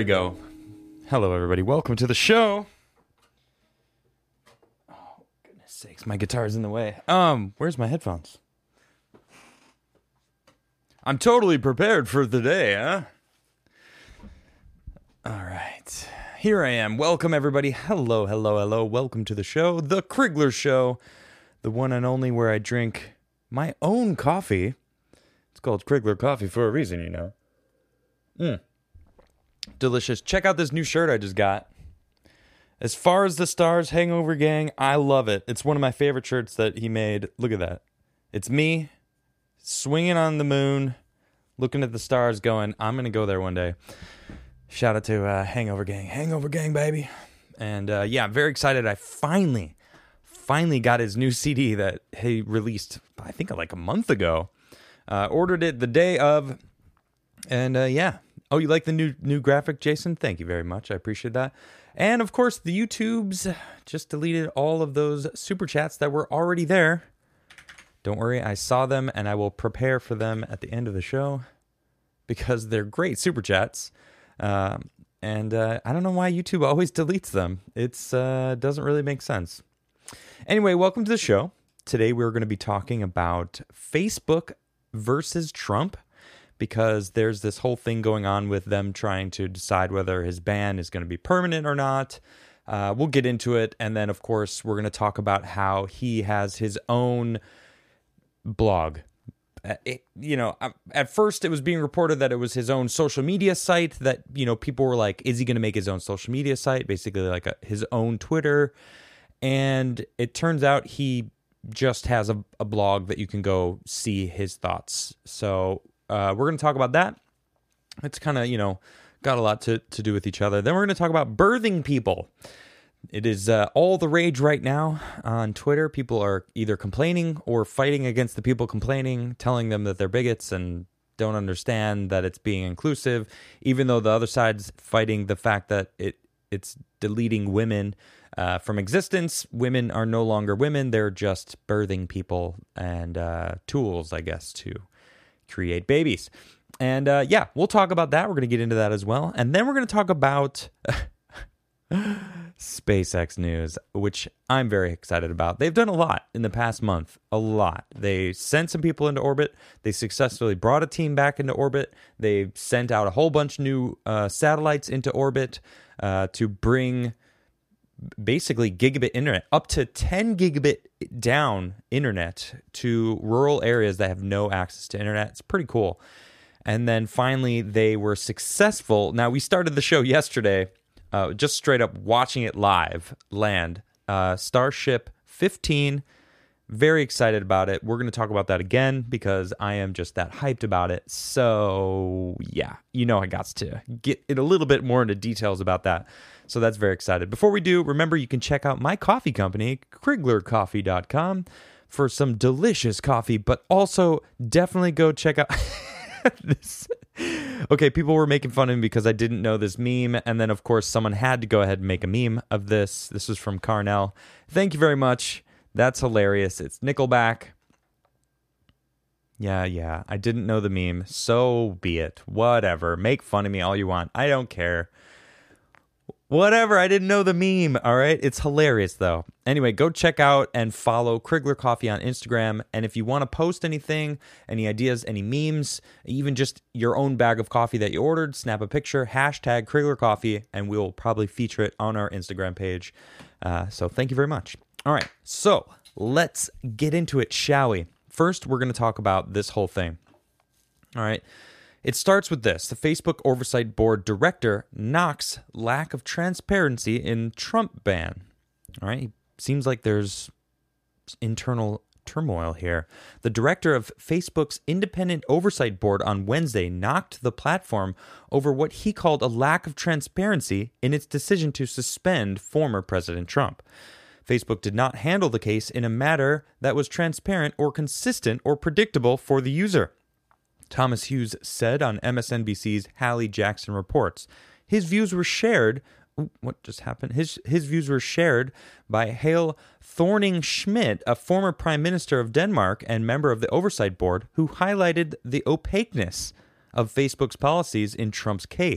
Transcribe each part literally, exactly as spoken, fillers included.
we go. Hello, everybody. Welcome to the show. Oh, goodness sakes. My guitar's in the way. Um, where's my headphones? I'm totally prepared for the day, huh? All right. Here I am. Welcome, everybody. Hello, hello, hello. Welcome to the show, The Krigler Show, the one and only where I drink my own coffee. It's called Krigler Coffee for a reason, you know. Mmm. Delicious. Check out this new shirt I just got. As Far as the Stars, Hangover Gang. I love it. It's one of my favorite shirts that he made. Look at that. It's me swinging on the moon, looking at the stars going, I'm going to go there one day. Shout out to uh, Hangover Gang. Hangover Gang, baby. And uh, yeah, I'm very excited. I finally, finally got his new C D that he released, I think like a month ago. Uh, ordered it the day of. And uh, yeah. Oh, you like the new new graphic, Jason? Thank you very much. I appreciate that. And, of course, the YouTubes just deleted all of those super chats that were already there. Don't worry, I saw them, and I will prepare for them at the end of the show because they're great super chats. Um, and uh, I don't know why YouTube always deletes them. It uh, doesn't really make sense. Anyway, welcome to the show. Today we're going to be talking about Facebook versus Trump, because there's this whole thing going on with them trying to decide whether his ban is going to be permanent or not. Uh, we'll get into it. And then, of course, we're going to talk about how he has his own blog. Uh, it, you know, at first it was being reported that it was his own social media site that, you know, people were like, is he going to make his own social media site? Basically like a, his own Twitter. And it turns out he just has a, a blog that you can go see his thoughts. So Uh, we're going to talk about that. It's kind of, you know, got a lot to, to do with each other. Then we're going to talk about birthing people. It is uh, all the rage right now on Twitter. People are either complaining or fighting against the people complaining, telling them that they're bigots and don't understand that it's being inclusive, even though the other side's fighting the fact that it it's deleting women uh, from existence. Women are no longer women. They're just birthing people and uh, tools, I guess, to create babies. And uh, yeah, we'll talk about that. We're going to get into that as well. And then we're going to talk about SpaceX news, which I'm very excited about. They've done a lot in the past month, a lot. They sent some people into orbit. They successfully brought a team back into orbit. They sent out a whole bunch of new uh, satellites into orbit uh, to bring basically gigabit internet, up to ten gigabit down internet to rural areas that have no access to internet. It's pretty cool. And then finally, they were successful. Now, we started the show yesterday, uh, just straight up watching it live land. Uh, Starship fifteen, very excited about it. We're going to talk about that again because I am just that hyped about it. So, yeah, you know I got to get in a little bit more into details about that. So that's very excited. Before we do, remember you can check out my coffee company, krigler coffee dot com, for some delicious coffee, but also definitely go check out this. Okay, people were making fun of me because I didn't know this meme, and then, of course, someone had to go ahead and make a meme of this. This is from Carnell. Thank you very much. That's hilarious. It's Nickelback. Yeah, yeah, I didn't know the meme. So be it. Whatever. Make fun of me all you want. I don't care. Whatever, I didn't know the meme, all right? It's hilarious, though. Anyway, go check out and follow Krigler Coffee on Instagram. And if you want to post anything, any ideas, any memes, even just your own bag of coffee that you ordered, snap a picture, hashtag Krigler Coffee, and we'll probably feature it on our Instagram page. Uh, so thank you very much. All right, so let's get into it, shall we? First, we're going to talk about this whole thing. All right. It starts with this. The Facebook Oversight Board director knocks lack of transparency in Trump ban. All right. Seems like there's internal turmoil here. The director of Facebook's Independent Oversight Board on Wednesday knocked the platform over what he called a lack of transparency in its decision to suspend former President Trump. Facebook did not handle the case in a manner that was transparent or consistent or predictable for the user, Thomas Hughes said on M S N B C's Hallie Jackson Reports. His views were shared. Ooh, what just happened? His his views were shared by Helle Thorning-Schmidt, a former prime minister of Denmark and member of the Oversight Board, who highlighted the opaqueness of Facebook's policies in Trump's case.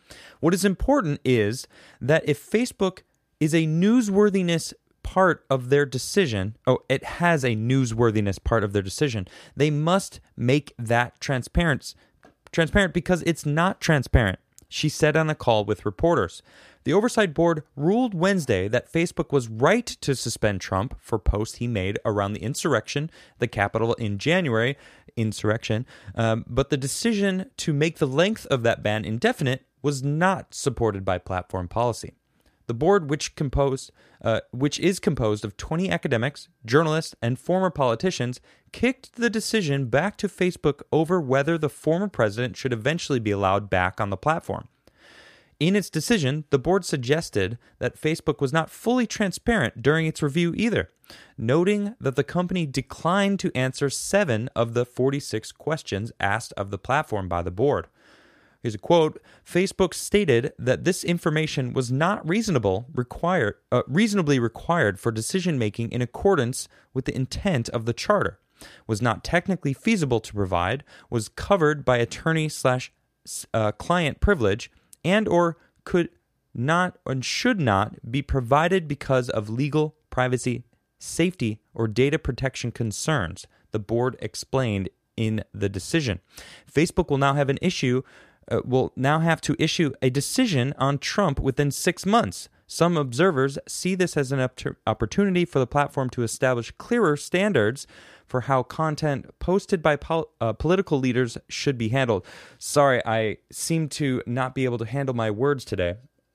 What is important is that if Facebook is a newsworthiness part of their decision, oh, it has a newsworthiness part of their decision, they must make that transparent, transparent because it's not transparent, she said on a call with reporters. The Oversight Board ruled Wednesday that Facebook was right to suspend Trump for posts he made around the insurrection, the Capitol in January, insurrection, um, but the decision to make the length of that ban indefinite was not supported by platform policy. The board, which composed, uh, which is composed of twenty academics, journalists, and former politicians, kicked the decision back to Facebook over whether the former president should eventually be allowed back on the platform. In its decision, the board suggested that Facebook was not fully transparent during its review either, noting that the company declined to answer seven of the forty-six questions asked of the platform by the board. Here's a quote. Facebook stated that this information was not reasonable, required, uh, reasonably required for decision-making in accordance with the intent of the charter, was not technically feasible to provide, was covered by attorney slash uh, client privilege, and or could not and should not be provided because of legal, privacy, safety, or data protection concerns, the board explained in the decision. Facebook will now have an issue Uh, will now have to issue a decision on Trump within six months. Some observers see this as an op- opportunity for the platform to establish clearer standards for how content posted by pol- uh, political leaders should be handled. Sorry, I seem to not be able to handle my words today.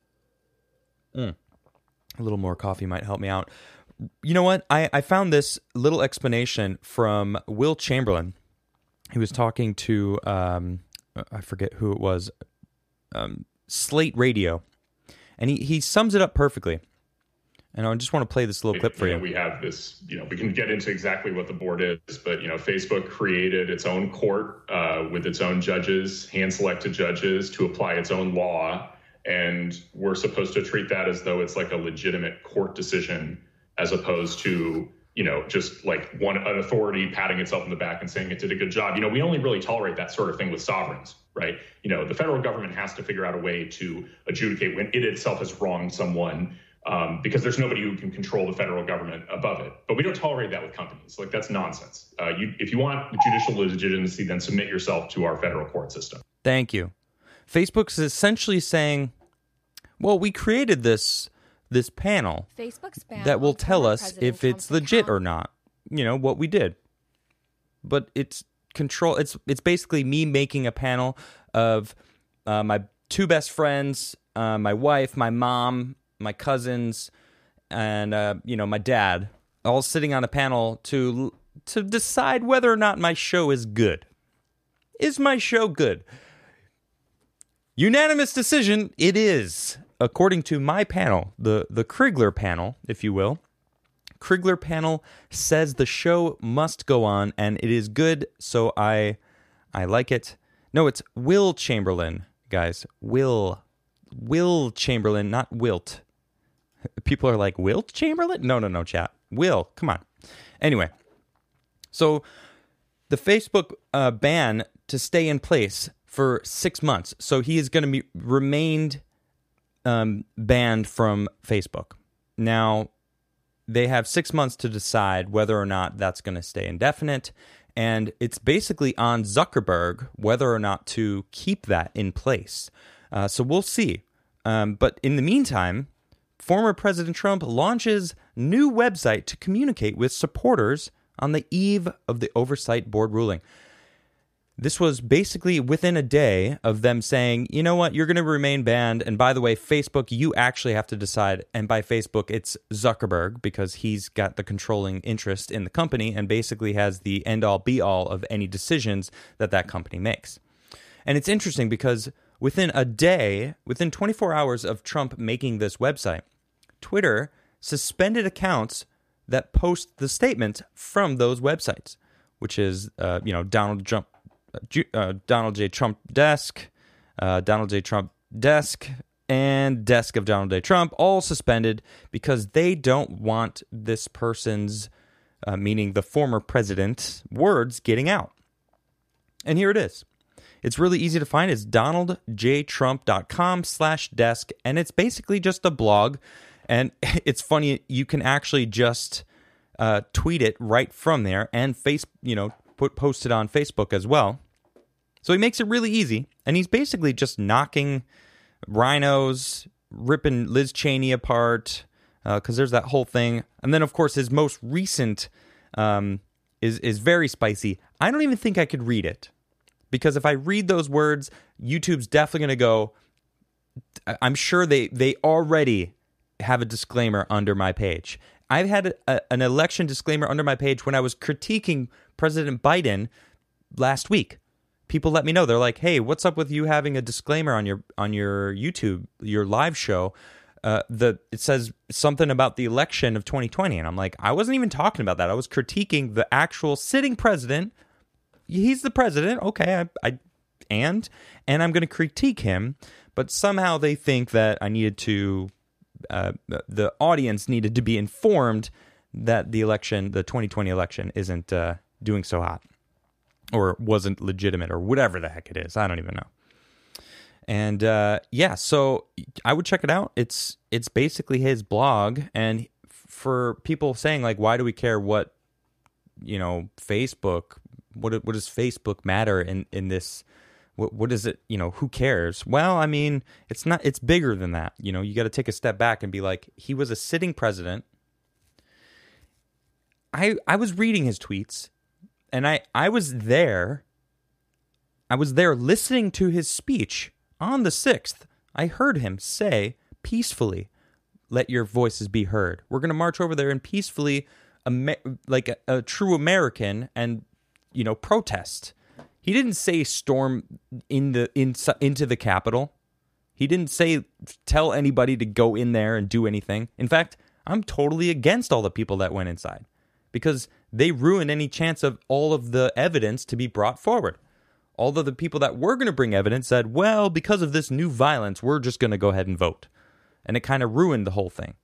Mm. A little more coffee might help me out. You know what? I, I found this little explanation from Will Chamberlain. He was talking to... Um, I forget who it was, um, Slate Radio, and he, he sums it up perfectly. And I just want to play this little clip for you. you. Know, we have this, you know, we can get into exactly what the board is, but, you know, Facebook created its own court uh, with its own judges, hand-selected judges, to apply its own law, and we're supposed to treat that as though it's like a legitimate court decision, as opposed to, you know, just like one an authority patting itself in the back and saying it did a good job. You know, we only really tolerate that sort of thing with sovereigns, right? You know, the federal government has to figure out a way to adjudicate when it itself has wronged someone, um, because there's nobody who can control the federal government above it. But we don't tolerate that with companies. Like, that's nonsense. Uh, you, if you want judicial legitimacy, then submit yourself to our federal court system. Thank you. Facebook's essentially saying, well, we created this... this panel that will tell us if it's legit or not, you know, what we did. But it's control. It's it's basically me making a panel of uh, my two best friends, uh, my wife, my mom, my cousins, and, uh, you know, my dad, all sitting on a panel to to decide whether or not my show is good. Is my show good? Unanimous decision, it is. According to my panel, the, the Crigler panel, if you will, Crigler panel says the show must go on, and it is good, so I I like it. No, it's Will Chamberlain, guys. Will. Will Chamberlain, not Wilt. People are like, Wilt Chamberlain? No, no, no, chat. Will, come on. Anyway, so the Facebook uh, ban to stay in place for six months. So he is going to be remained... Um, banned from Facebook. Now, they have six months to decide whether or not that's going to stay indefinite, and it's basically on Zuckerberg whether or not to keep that in place. Uh, so we'll see. Um, but in the meantime, former President Trump launches new website to communicate with supporters on the eve of the Oversight Board ruling. This was basically within a day of them saying, you know what, you're going to remain banned. And by the way, Facebook, you actually have to decide. And by Facebook, it's Zuckerberg, because he's got the controlling interest in the company and basically has the end-all, be-all of any decisions that that company makes. And it's interesting because within a day, within twenty-four hours of Trump making this website, Twitter suspended accounts that post the statements from those websites, which is, uh, you know, Donald Trump. Uh, Donald J. Trump desk, uh, Donald J. Trump desk, and desk of Donald J. Trump, all suspended because they don't want this person's, uh, meaning the former president's, words getting out. And here it is. It's really easy to find. It's donald j trump dot com slash desk, and it's basically just a blog. And it's funny, you can actually just uh, tweet it right from there and face, you know, put post it on Facebook as well. So he makes it really easy, and he's basically just knocking rhinos, ripping Liz Cheney apart, because uh, there's that whole thing. And then, of course, his most recent um, is is very spicy. I don't even think I could read it, because if I read those words, YouTube's definitely going to go, I'm sure they, they already have a disclaimer under my page. I've had a, a, an election disclaimer under my page when I was critiquing President Biden last week. People let me know. They're like, hey, what's up with you having a disclaimer on your on your YouTube, your live show? Uh, the it says something about the election of twenty twenty. And I'm like, I wasn't even talking about that. I was critiquing the actual sitting president. He's the president. Okay, I, I and and I'm going to critique him. But somehow they think that I needed to, uh, the audience needed to be informed that the election, the twenty twenty election, isn't uh, doing so hot, or wasn't legitimate, or whatever the heck it is. I don't even know. And uh, yeah, so I would check it out. It's it's basically his blog, and for people saying like, why do we care what, you know, Facebook? What what does Facebook matter in in this? What what is it? You know, who cares? Well, I mean, it's not. It's bigger than that. You know, you got to take a step back and be like, he was a sitting president. I I was reading his tweets, and I I was there. I was there listening to his speech on the sixth. I heard him say peacefully, "Let your voices be heard. We're going to march over there and peacefully, like a, a true American, and you know, protest." He didn't say storm in the in, into the Capitol. He didn't say tell anybody to go in there and do anything. In fact, I'm totally against all the people that went inside, because they ruined any chance of all of the evidence to be brought forward. Although the people that were going to bring evidence said, well, because of this new violence, we're just going to go ahead and vote. And it kind of ruined the whole thing.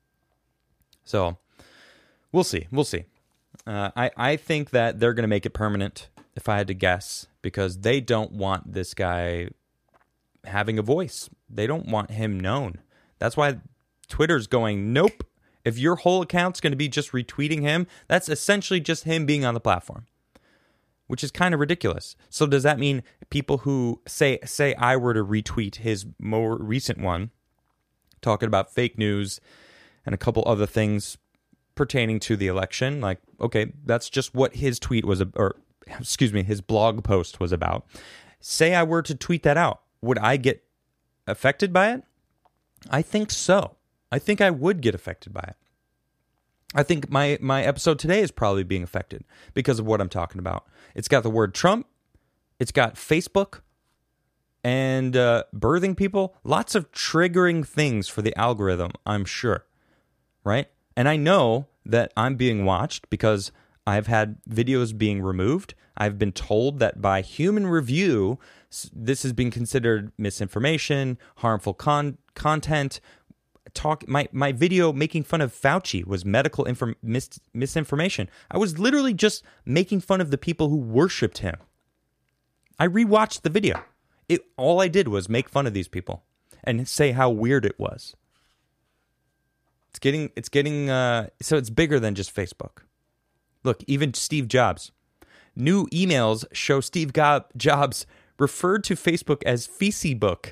So we'll see. We'll see. Uh, I, I think that they're going to make it permanent, if I had to guess, because they don't want this guy having a voice. They don't want him known. That's why Twitter's going, nope. If your whole account's going to be just retweeting him, that's essentially just him being on the platform, which is kind of ridiculous. So does that mean people who say, say I were to retweet his more recent one, talking about fake news and a couple other things pertaining to the election, like, okay, that's just what his tweet was, or excuse me, his blog post was about. Say I were to tweet that out, would I get affected by it? I think so. I think I would get affected by it. I think my, my episode today is probably being affected because of what I'm talking about. It's got the word Trump. It's got Facebook and uh, birthing people. Lots of triggering things for the algorithm, I'm sure. Right? And I know that I'm being watched because I've had videos being removed. I've been told that by human review, this has been considered misinformation, harmful con- content. Talk my, my video making fun of Fauci was medical inform- mis- misinformation. I was literally just making fun of the people who worshipped him. I rewatched the video. It all I did was make fun of these people and say how weird it was. It's getting it's getting uh, so it's bigger than just Facebook. Look, even Steve Jobs. New emails show Steve Jobs referred to Facebook as Facebook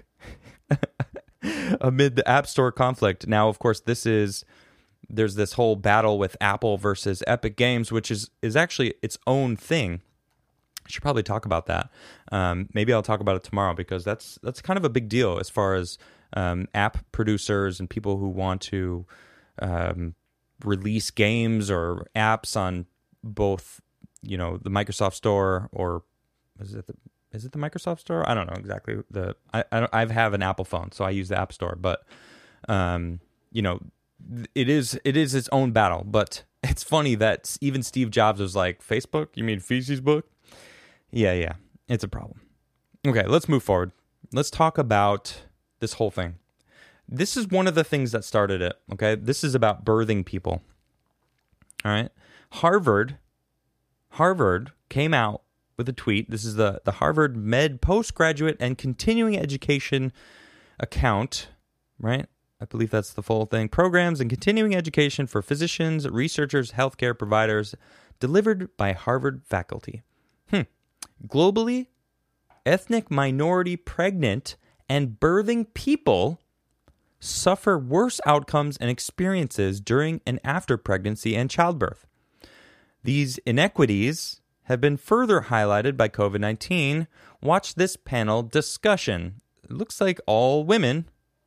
amid the App Store conflict. Now, of course, this is there's this whole battle with Apple versus Epic Games, which is, is actually its own thing. I should probably talk about that. Um, maybe I'll talk about it tomorrow, because that's that's kind of a big deal as far as um, app producers and people who want to um, release games or apps on both, you know, the Microsoft Store, or is it the is it the Microsoft Store? I don't know exactly. The I I, I have an Apple phone, so I use the App Store, but um, you know, it is it is its own battle. But it's funny that even Steve Jobs was like, Facebook? You mean Feces Book? Yeah, yeah, it's a problem. Okay, let's move forward. Let's talk about this whole thing. This is one of the things that started it, okay? This is about birthing people, all right? Harvard, Harvard came out with a tweet. This is the, the Harvard Med Postgraduate and Continuing Education account, right? I believe that's the full thing. Programs and continuing education for physicians, researchers, healthcare providers, delivered by Harvard faculty. Hmm. Globally, ethnic minority pregnant and birthing people suffer worse outcomes and experiences during and after pregnancy and childbirth. These inequities have been further highlighted by covid nineteen. Watch this panel discussion. It looks like all women.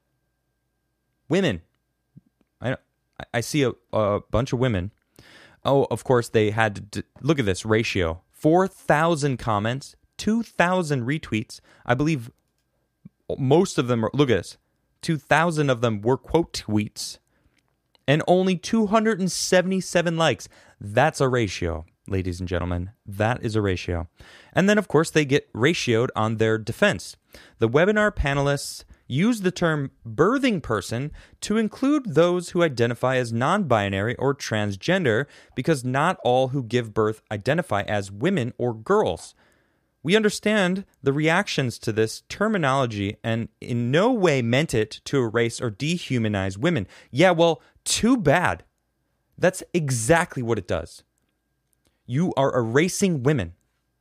Women. I I see a, a bunch of women. Oh, of course, they had to d- look at this ratio. four thousand comments, two thousand retweets. I believe most of them are, look at this, two thousand of them were quote tweets, and only two hundred seventy-seven likes. That's a ratio, ladies and gentlemen. That is a ratio. And then, of course, they get ratioed on their defense. The webinar panelists use the term birthing person to include those who identify as non-binary or transgender because not all who give birth identify as women or girls. We understand the reactions to this terminology and in no way meant it to erase or dehumanize women. Yeah, well, too bad. That's exactly what it does. You are erasing women.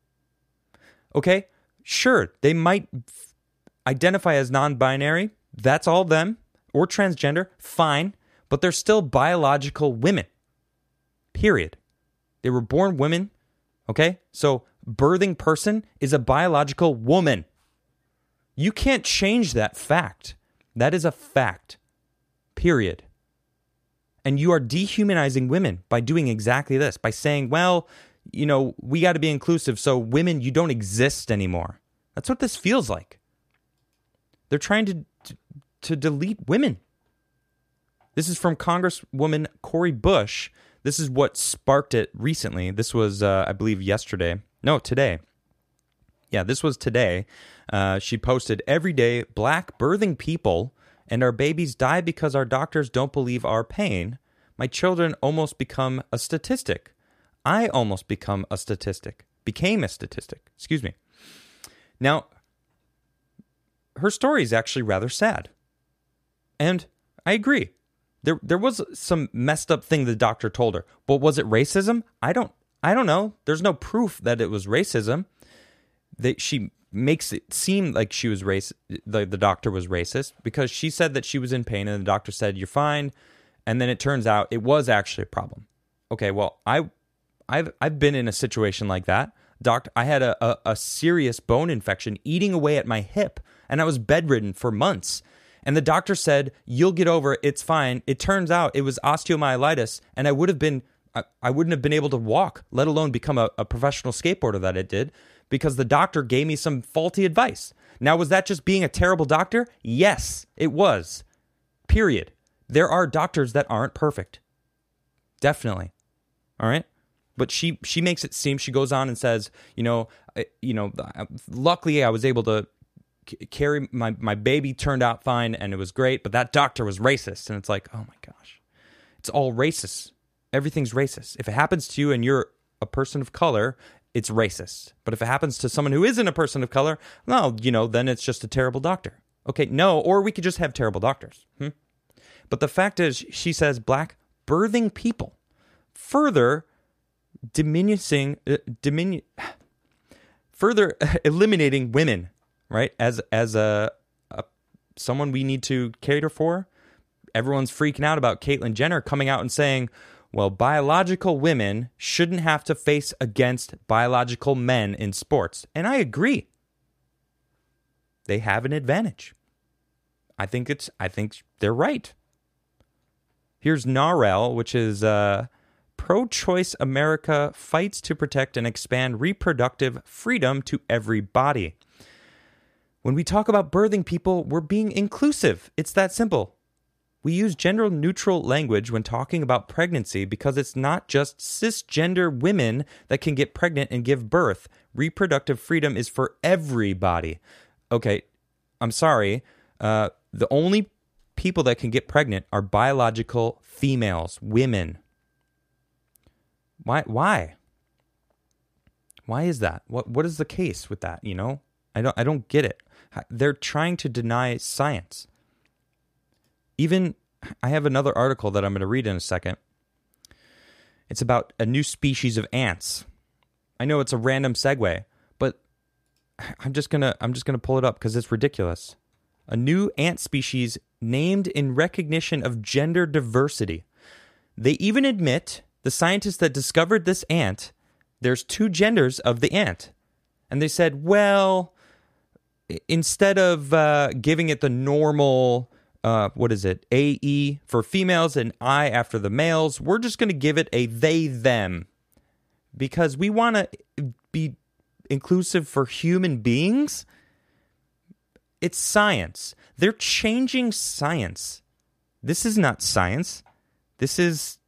Okay? Sure, they might f- identify as non-binary. That's all them. Or transgender. Fine. But they're still biological women. Period. They were born women. Okay? So, birthing person is a biological woman. You can't change that fact. That is a fact. Period. And you are dehumanizing women by doing exactly this, by saying, well, you know, we got to be inclusive, so women, you don't exist anymore. That's what this feels like. They're trying to, to, to delete women. This is from Congresswoman Cori Bush. This is what sparked it recently. This was, uh, I believe, yesterday. No, today. Yeah, this was today. Uh, she posted, every day, black birthing people and our babies die because our doctors don't believe our pain. My children almost become a statistic. I almost become a statistic. Became a statistic. Excuse me. Now, her story is actually rather sad. And I agree. There there was some messed up thing the doctor told her. But was it racism? I don't I don't know. There's no proof that it was racism. That she makes it seem like she was race the, the doctor was racist because she said that she was in pain and the doctor said you're fine, and then it turns out it was actually a problem. Okay, well, I I've I've been in a situation like that. Doc, I had a, a, a serious bone infection eating away at my hip, and I was bedridden for months. And the doctor said, you'll get over it, it's fine. It turns out it was osteomyelitis, and I would have been I, I wouldn't have been able to walk, let alone become a, a professional skateboarder that it did. Because the doctor gave me some faulty advice. Now, was that just being a terrible doctor? Yes, it was. Period. There are doctors that aren't perfect. Definitely. All right? But she she makes it seem, she goes on and says, you know, you know, luckily I was able to c- carry, my, my baby turned out fine and it was great, but that doctor was racist. And it's like, oh my gosh. It's all racist. Everything's racist. If it happens to you and you're a person of color, it's racist. But if it happens to someone who isn't a person of color, well, you know, then it's just a terrible doctor. Okay, no, or we could just have terrible doctors. Hmm? But the fact is, she says black birthing people, further diminishing, uh, diminu- further eliminating women, right? As as a, a someone we need to cater for. Everyone's freaking out about Caitlyn Jenner coming out and saying, well, biological women shouldn't have to face against biological men in sports. And I agree. They have an advantage. I think it's. I think they're right. Here's NARAL, which is uh, Pro-Choice America Fights to Protect and Expand Reproductive Freedom to Everybody. When we talk about birthing people, we're being inclusive. It's that simple. We use gender-neutral language when talking about pregnancy because it's not just cisgender women that can get pregnant and give birth. Reproductive freedom is for everybody. Okay, I'm sorry. Uh, the only people that can get pregnant are biological females, women. Why? Why? Why is that? What what is the case with that, you know? I don't I don't get it. They're trying to deny science. Even I have another article that I'm going to read in a second. It's about a new species of ants. I know it's a random segue, but I'm just going to I'm just going to pull it up cuz it's ridiculous. A new ant species named in recognition of gender diversity. They even admit, the scientists that discovered this ant, there's two genders of the ant. And they said, well, instead of uh, giving it the normal, uh, what is it, A E for females and I after the males, we're just going to give it a they, them. Because we want to be inclusive for human beings. It's science. They're changing science. This is not science. This is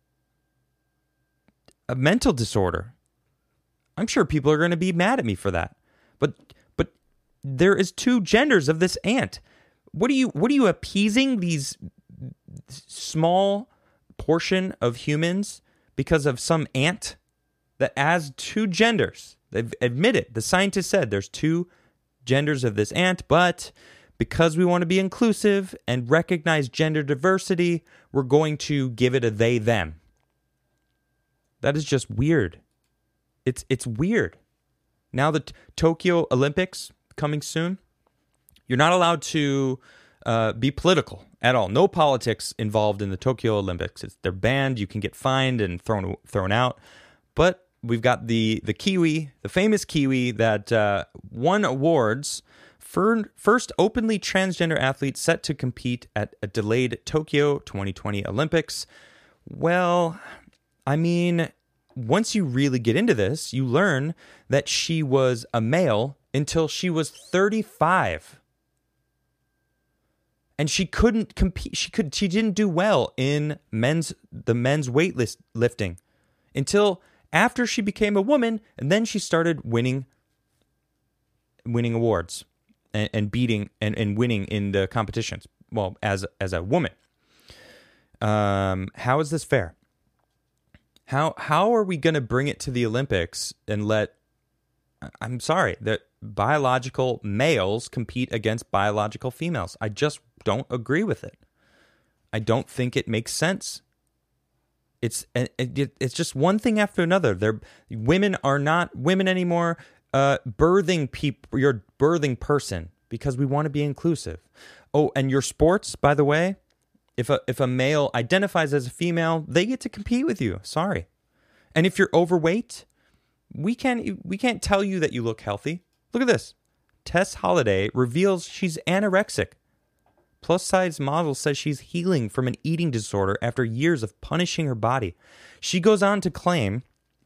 a mental disorder. I'm sure people are going to be mad at me for that. But but there is two genders of this ant. What are you what are you appeasing these small portion of humans because of some ant that has two genders? They've admitted. The scientists said there's two genders of this ant, but because we want to be inclusive and recognize gender diversity, we're going to give it a they, them. That is just weird. It's it's weird. Now the t- Tokyo Olympics coming soon, you're not allowed to uh, be political at all. No politics involved in the Tokyo Olympics. It's, they're banned. You can get fined and thrown thrown out. But we've got the the Kiwi, the famous Kiwi that uh, won awards for first openly transgender athlete set to compete at a delayed Tokyo twenty twenty Olympics. Well, I mean, once you really get into this, you learn that she was a male until she was thirty-five. And she couldn't compete. She could. She didn't do well in men's the men's weightlifting until after she became a woman, and then she started winning winning awards and, and beating and, and winning in the competitions. Well, as as a woman. Um, how is this fair? How how are we going to bring it to the Olympics and let? I'm sorry that biological males compete against biological females. I just don't agree with it. I don't think it makes sense. It's it, it, it's just one thing after another. They're, women are not women anymore. Uh, birthing people, you're a birthing person because we want to be inclusive. Oh, and your sports, by the way, if a if a male identifies as a female, they get to compete with you. Sorry, and if you're overweight, we can't we can't tell you that you look healthy. Look at this. Tess Holliday reveals she's anorexic. Plus-size model says she's healing from an eating disorder after years of punishing her body. She goes on to claim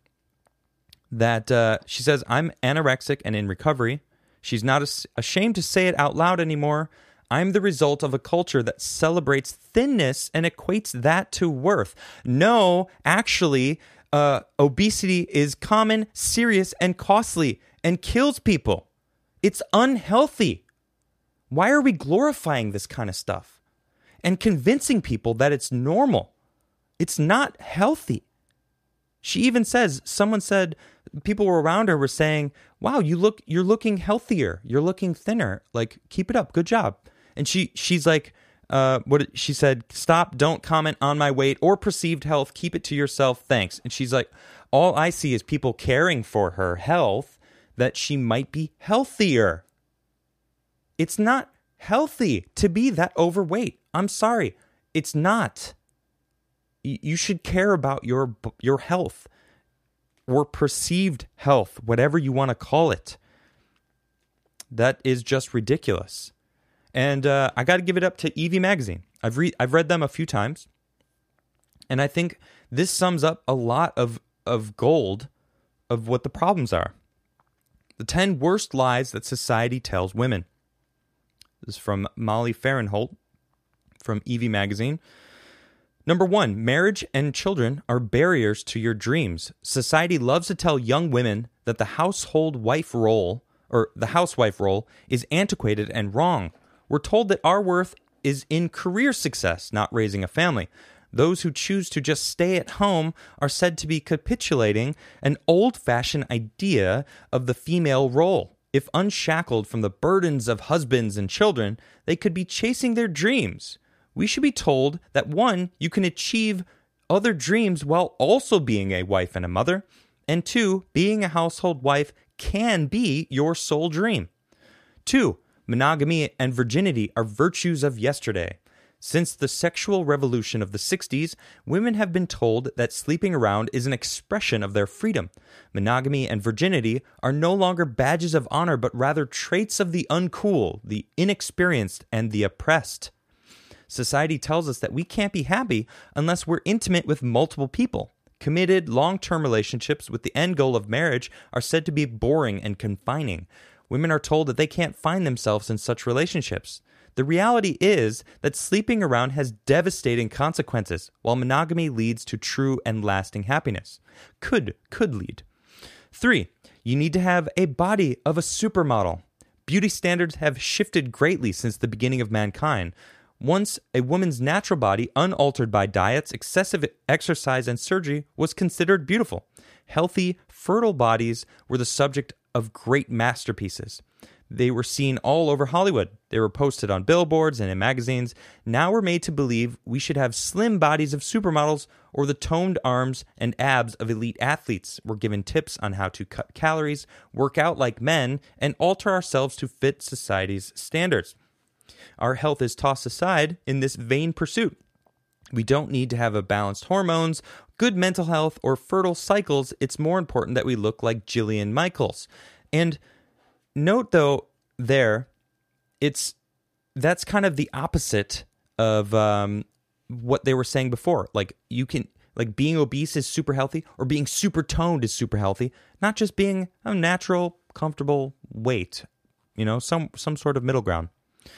that uh, she says, I'm anorexic and in recovery. She's not as- ashamed to say it out loud anymore. I'm the result of a culture that celebrates thinness and equates that to worth. No, actually, uh, obesity is common, serious, and costly and kills people. It's unhealthy. Why are we glorifying this kind of stuff and convincing people that it's normal? It's not healthy. She even says, someone said, people were around her were saying, wow, you look, you're looking healthier. You're looking thinner. Like, keep it up. Good job. And she, she's like, uh, what she said, stop, don't comment on my weight or perceived health. Keep it to yourself. Thanks. And she's like, all I see is people caring for her health, that she might be healthier. It's not healthy to be that overweight. I'm sorry. It's not. You should care about your your health or perceived health, whatever you want to call it. That is just ridiculous. And uh, I got to give it up to Evie Magazine. I've read I've read them a few times, and I think this sums up a lot of of gold of what the problems are. The ten worst lies that society tells women. This is from Molly Fahrenholt from Evie Magazine. Number one, marriage and children are barriers to your dreams. Society loves to tell young women that the household wife role, or the housewife role, is antiquated and wrong. We're told that our worth is in career success, not raising a family. Those who choose to just stay at home are said to be capitulating an old-fashioned idea of the female role. If unshackled from the burdens of husbands and children, they could be chasing their dreams. We should be told that one, you can achieve other dreams while also being a wife and a mother, and two, being a household wife can be your sole dream. Two, monogamy and virginity are virtues of yesterday. Since the sexual revolution of the sixties, women have been told that sleeping around is an expression of their freedom. Monogamy and virginity are no longer badges of honor, but rather traits of the uncool, the inexperienced, and the oppressed. Society tells us that we can't be happy unless we're intimate with multiple people. Committed, long-term relationships with the end goal of marriage are said to be boring and confining. Women are told that they can't find themselves in such relationships. The reality is that sleeping around has devastating consequences, while monogamy leads to true and lasting happiness. Could, could lead. Three, you need to have a body of a supermodel. Beauty standards have shifted greatly since the beginning of mankind. Once, a woman's natural body, unaltered by diets, excessive exercise, and surgery, was considered beautiful. Healthy, fertile bodies were the subject of great masterpieces. They were seen all over Hollywood. They were posted on billboards and in magazines. Now we're made to believe we should have slim bodies of supermodels or the toned arms and abs of elite athletes. We're given tips on how to cut calories, work out like men, and alter ourselves to fit society's standards. Our health is tossed aside in this vain pursuit. We don't need to have a balanced hormones, good mental health, or fertile cycles. It's more important that we look like Jillian Michaels. And note, though, there, it's that's kind of the opposite of um, what they were saying before. Like, you can, like, being obese is super healthy, or being super toned is super healthy, not just being a natural, comfortable weight, you know, some some sort of middle ground.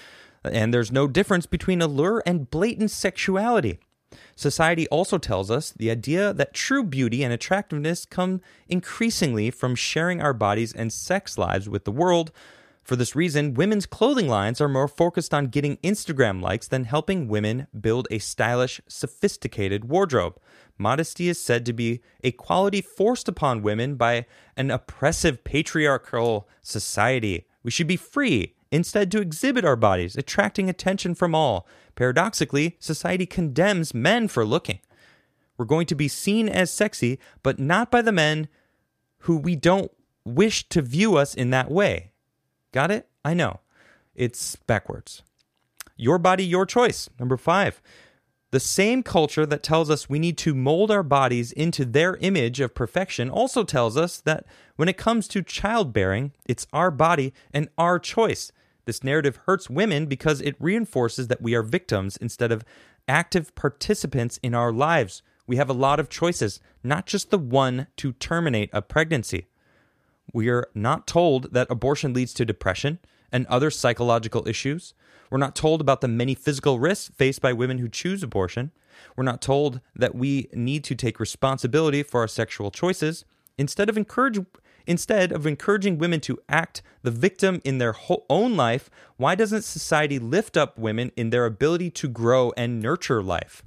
And there's no difference between allure and blatant sexuality. Society also tells us the idea that true beauty and attractiveness come increasingly from sharing our bodies and sex lives with the world. For this reason, women's clothing lines are more focused on getting Instagram likes than helping women build a stylish, sophisticated wardrobe. Modesty is said to be a quality forced upon women by an oppressive patriarchal society. We should be free, instead to exhibit our bodies, attracting attention from all. Paradoxically, society condemns men for looking. We're going to be seen as sexy, but not by the men who we don't wish to view us in that way. Got it? I know. It's backwards. Your body, your choice. Number five. The same culture that tells us we need to mold our bodies into their image of perfection also tells us that when it comes to childbearing, it's our body and our choice. This narrative hurts women because it reinforces that we are victims instead of active participants in our lives. We have a lot of choices, not just the one to terminate a pregnancy. We are not told that abortion leads to depression and other psychological issues. We're not told about the many physical risks faced by women who choose abortion. We're not told that we need to take responsibility for our sexual choices. Instead of encourage, instead of encouraging women to act the victim in their whole own life, why doesn't society lift up women in their ability to grow and nurture life?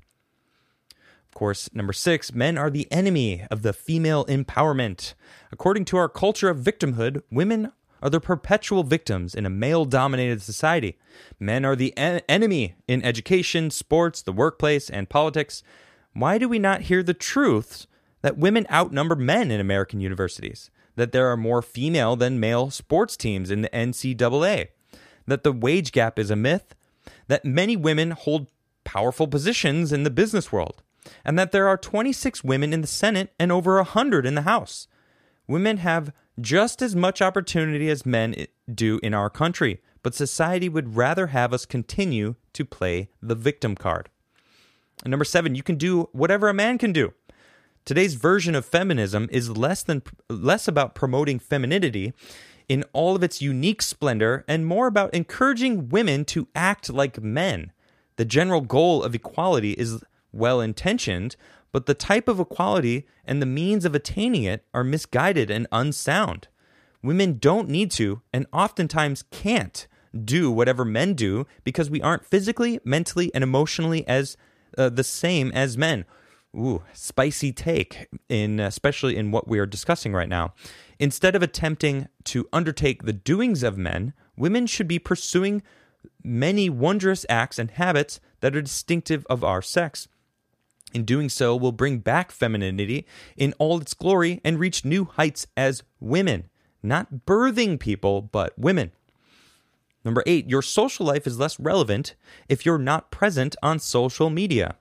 Of course, number six, men are the enemy of the female empowerment. According to our culture of victimhood, women are the perpetual victims in a male-dominated society. Men are the en- enemy in education, sports, the workplace, and politics. Why do we not hear the truths that women outnumber men in American universities? That there are more female than male sports teams in the N C double A? That the wage gap is a myth? That many women hold powerful positions in the business world? And that there are twenty-six women in the Senate and over one hundred in the House? Women have just as much opportunity as men do in our country, but society would rather have us continue to play the victim card. And number seven, you can do whatever a man can do. Today's version of feminism is less than less about promoting femininity in all of its unique splendor and more about encouraging women to act like men. The general goal of equality is well-intentioned, but the type of equality and the means of attaining it are misguided and unsound. Women don't need to, and oftentimes can't, do whatever men do because we aren't physically, mentally, and emotionally as uh, the same as men. Ooh, spicy take, in especially in what we are discussing right now. Instead of attempting to undertake the doings of men, women should be pursuing many wondrous acts and habits that are distinctive of our sex. In doing so, we'll bring back femininity in all its glory and reach new heights as women. Not birthing people, but women. Number eight, your social life is less relevant if you're not present on social media.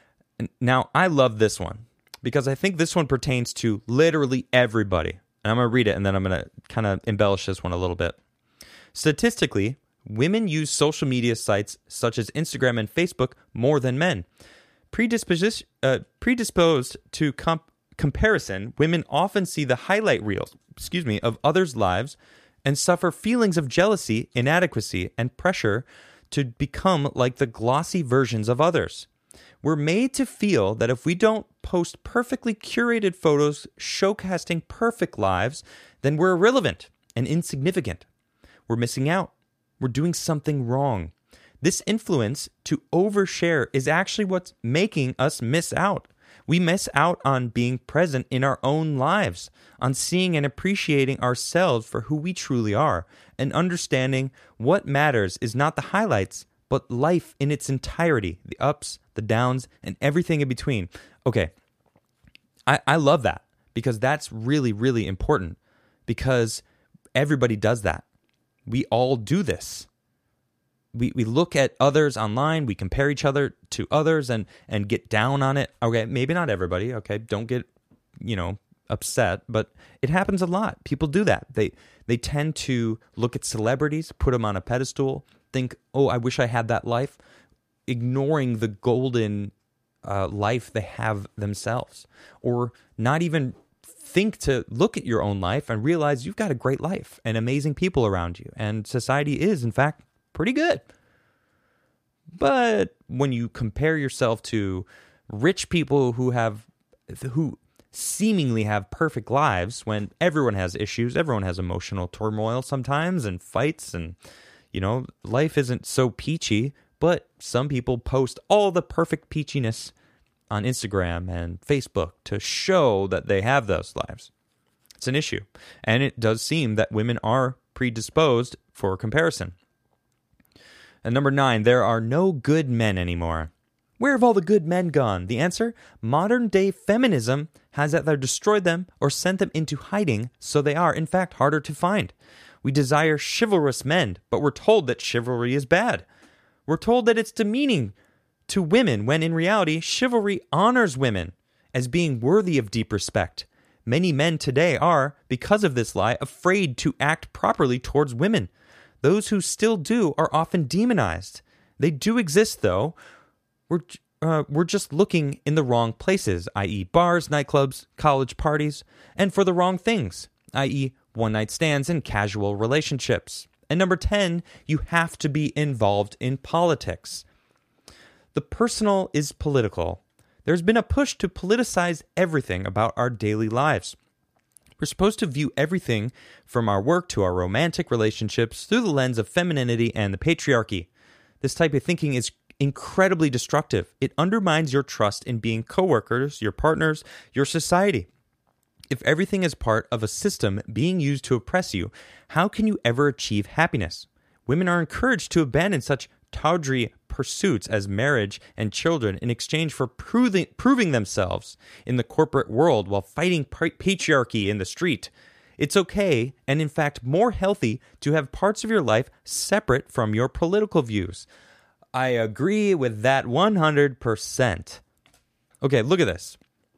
Now, I love this one because I think this one pertains to literally everybody. And I'm going to read it and then I'm going to kind of embellish this one a little bit. Statistically, women use social media sites such as Instagram and Facebook more than men. Predisposed, uh, predisposed to comp- comparison, women often see the highlight reels, excuse me, of others' lives and suffer feelings of jealousy, inadequacy, and pressure to become like the glossy versions of others. We're made to feel that if we don't post perfectly curated photos showcasing perfect lives, then we're irrelevant and insignificant. We're missing out. We're doing something wrong. This influence to overshare is actually what's making us miss out. We miss out on being present in our own lives, on seeing and appreciating ourselves for who we truly are, and understanding what matters is not the highlights, but life in its entirety, the ups, the downs, and everything in between. Okay, I, I love that because that's really, really important because everybody does that. We all do this. We we look at others online, we compare each other to others and, and get down on it. Okay, maybe not everybody, okay? Don't get, you know, upset, but it happens a lot. People do that. They they tend to look at celebrities, put them on a pedestal, think, oh, I wish I had that life, ignoring the golden uh, life they have themselves, or not even think to look at your own life and realize you've got a great life and amazing people around you, and society is, in fact, pretty good. But when you compare yourself to rich people who have, who seemingly have perfect lives, when everyone has issues, everyone has emotional turmoil sometimes and fights, and you know, life isn't so peachy, but some people post all the perfect peachiness on Instagram and Facebook to show that they have those lives. It's an issue. And it does seem that women are predisposed for comparison. And number nine, there are no good men anymore. Where have all the good men gone? The answer, modern day feminism has either destroyed them or sent them into hiding, so they are, in fact, harder to find. We desire chivalrous men, but we're told that chivalry is bad. We're told that it's demeaning to women, when in reality, chivalry honors women as being worthy of deep respect. Many men today are, because of this lie, afraid to act properly towards women. Those who still do are often demonized. They do exist, though. We're, uh, we're just looking in the wrong places, that is bars, nightclubs, college parties, and for the wrong things, that is one-night stands and casual relationships. And number ten, you have to be involved in politics. The personal is political. There's been a push to politicize everything about our daily lives. We're supposed to view everything from our work to our romantic relationships through the lens of femininity and the patriarchy. This type of thinking is incredibly destructive. It undermines your trust in being coworkers, your partners, your society. If everything is part of a system being used to oppress you, how can you ever achieve happiness? Women are encouraged to abandon such tawdry pursuits as marriage and children in exchange for proving, proving themselves in the corporate world while fighting patriarchy in the street. It's okay, and in fact more healthy, to have parts of your life separate from your political views. I agree with that one hundred percent. Okay, look at this.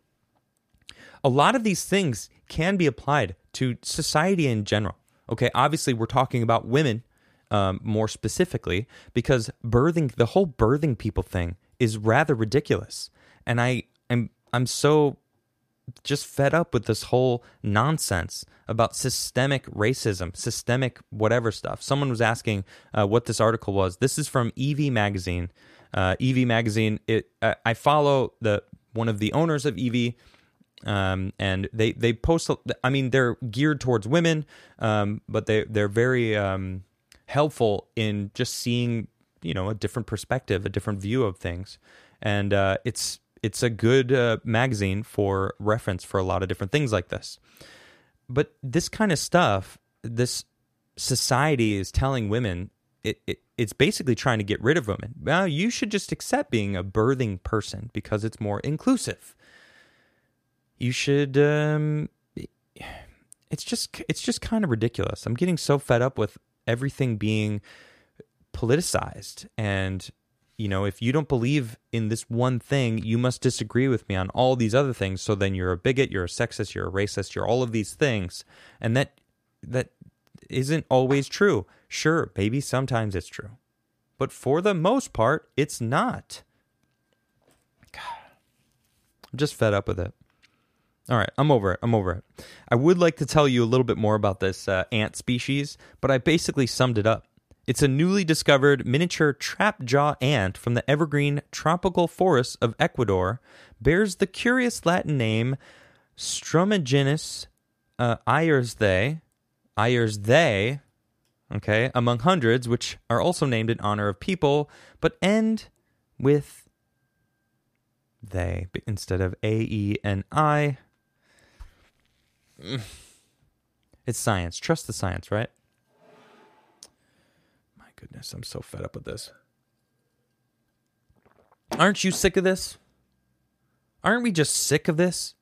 A lot of these things can be applied to society in general. Okay, obviously we're talking about women um, more specifically because birthing, the whole birthing people thing is rather ridiculous. And I am I'm so just fed up with this whole nonsense about systemic racism, systemic whatever stuff. Someone was asking uh, what this article was. This is from Evie Magazine. Uh, Evie Magazine. It I, I follow the one of the owners of Evie. Um, and they, they post, I mean, they're geared towards women, um, but they, they're very, um, helpful in just seeing, you know, a different perspective, a different view of things. And uh, it's it's a good uh, magazine for reference for a lot of different things like this. But this kind of stuff, this society is telling women, it, it it's basically trying to get rid of women. Well, you should just accept being a birthing person because it's more inclusive. You should... Um, it's just it's just kind of ridiculous. I'm getting so fed up with everything being politicized. And, you know, if you don't believe in this one thing, you must disagree with me on all these other things. So then you're a bigot, you're a sexist, you're a racist, you're all of these things. And that that isn't always true. Sure, maybe sometimes it's true. But for the most part, it's not. God, I'm just fed up with it. All right, I'm over it. I'm over it. I would like to tell you a little bit more about this uh, ant species, but I basically summed it up. It's a newly discovered miniature trap-jaw ant from the evergreen tropical forests of Ecuador, bears the curious Latin name Strumigenus uh, ayersthei, ayersthei, okay, among hundreds, which are also named in honor of people, but end with they instead of A E N I. It's science. Trust the science, right? My goodness, I'm so fed up with this. Aren't you sick of this? Aren't we just sick of this?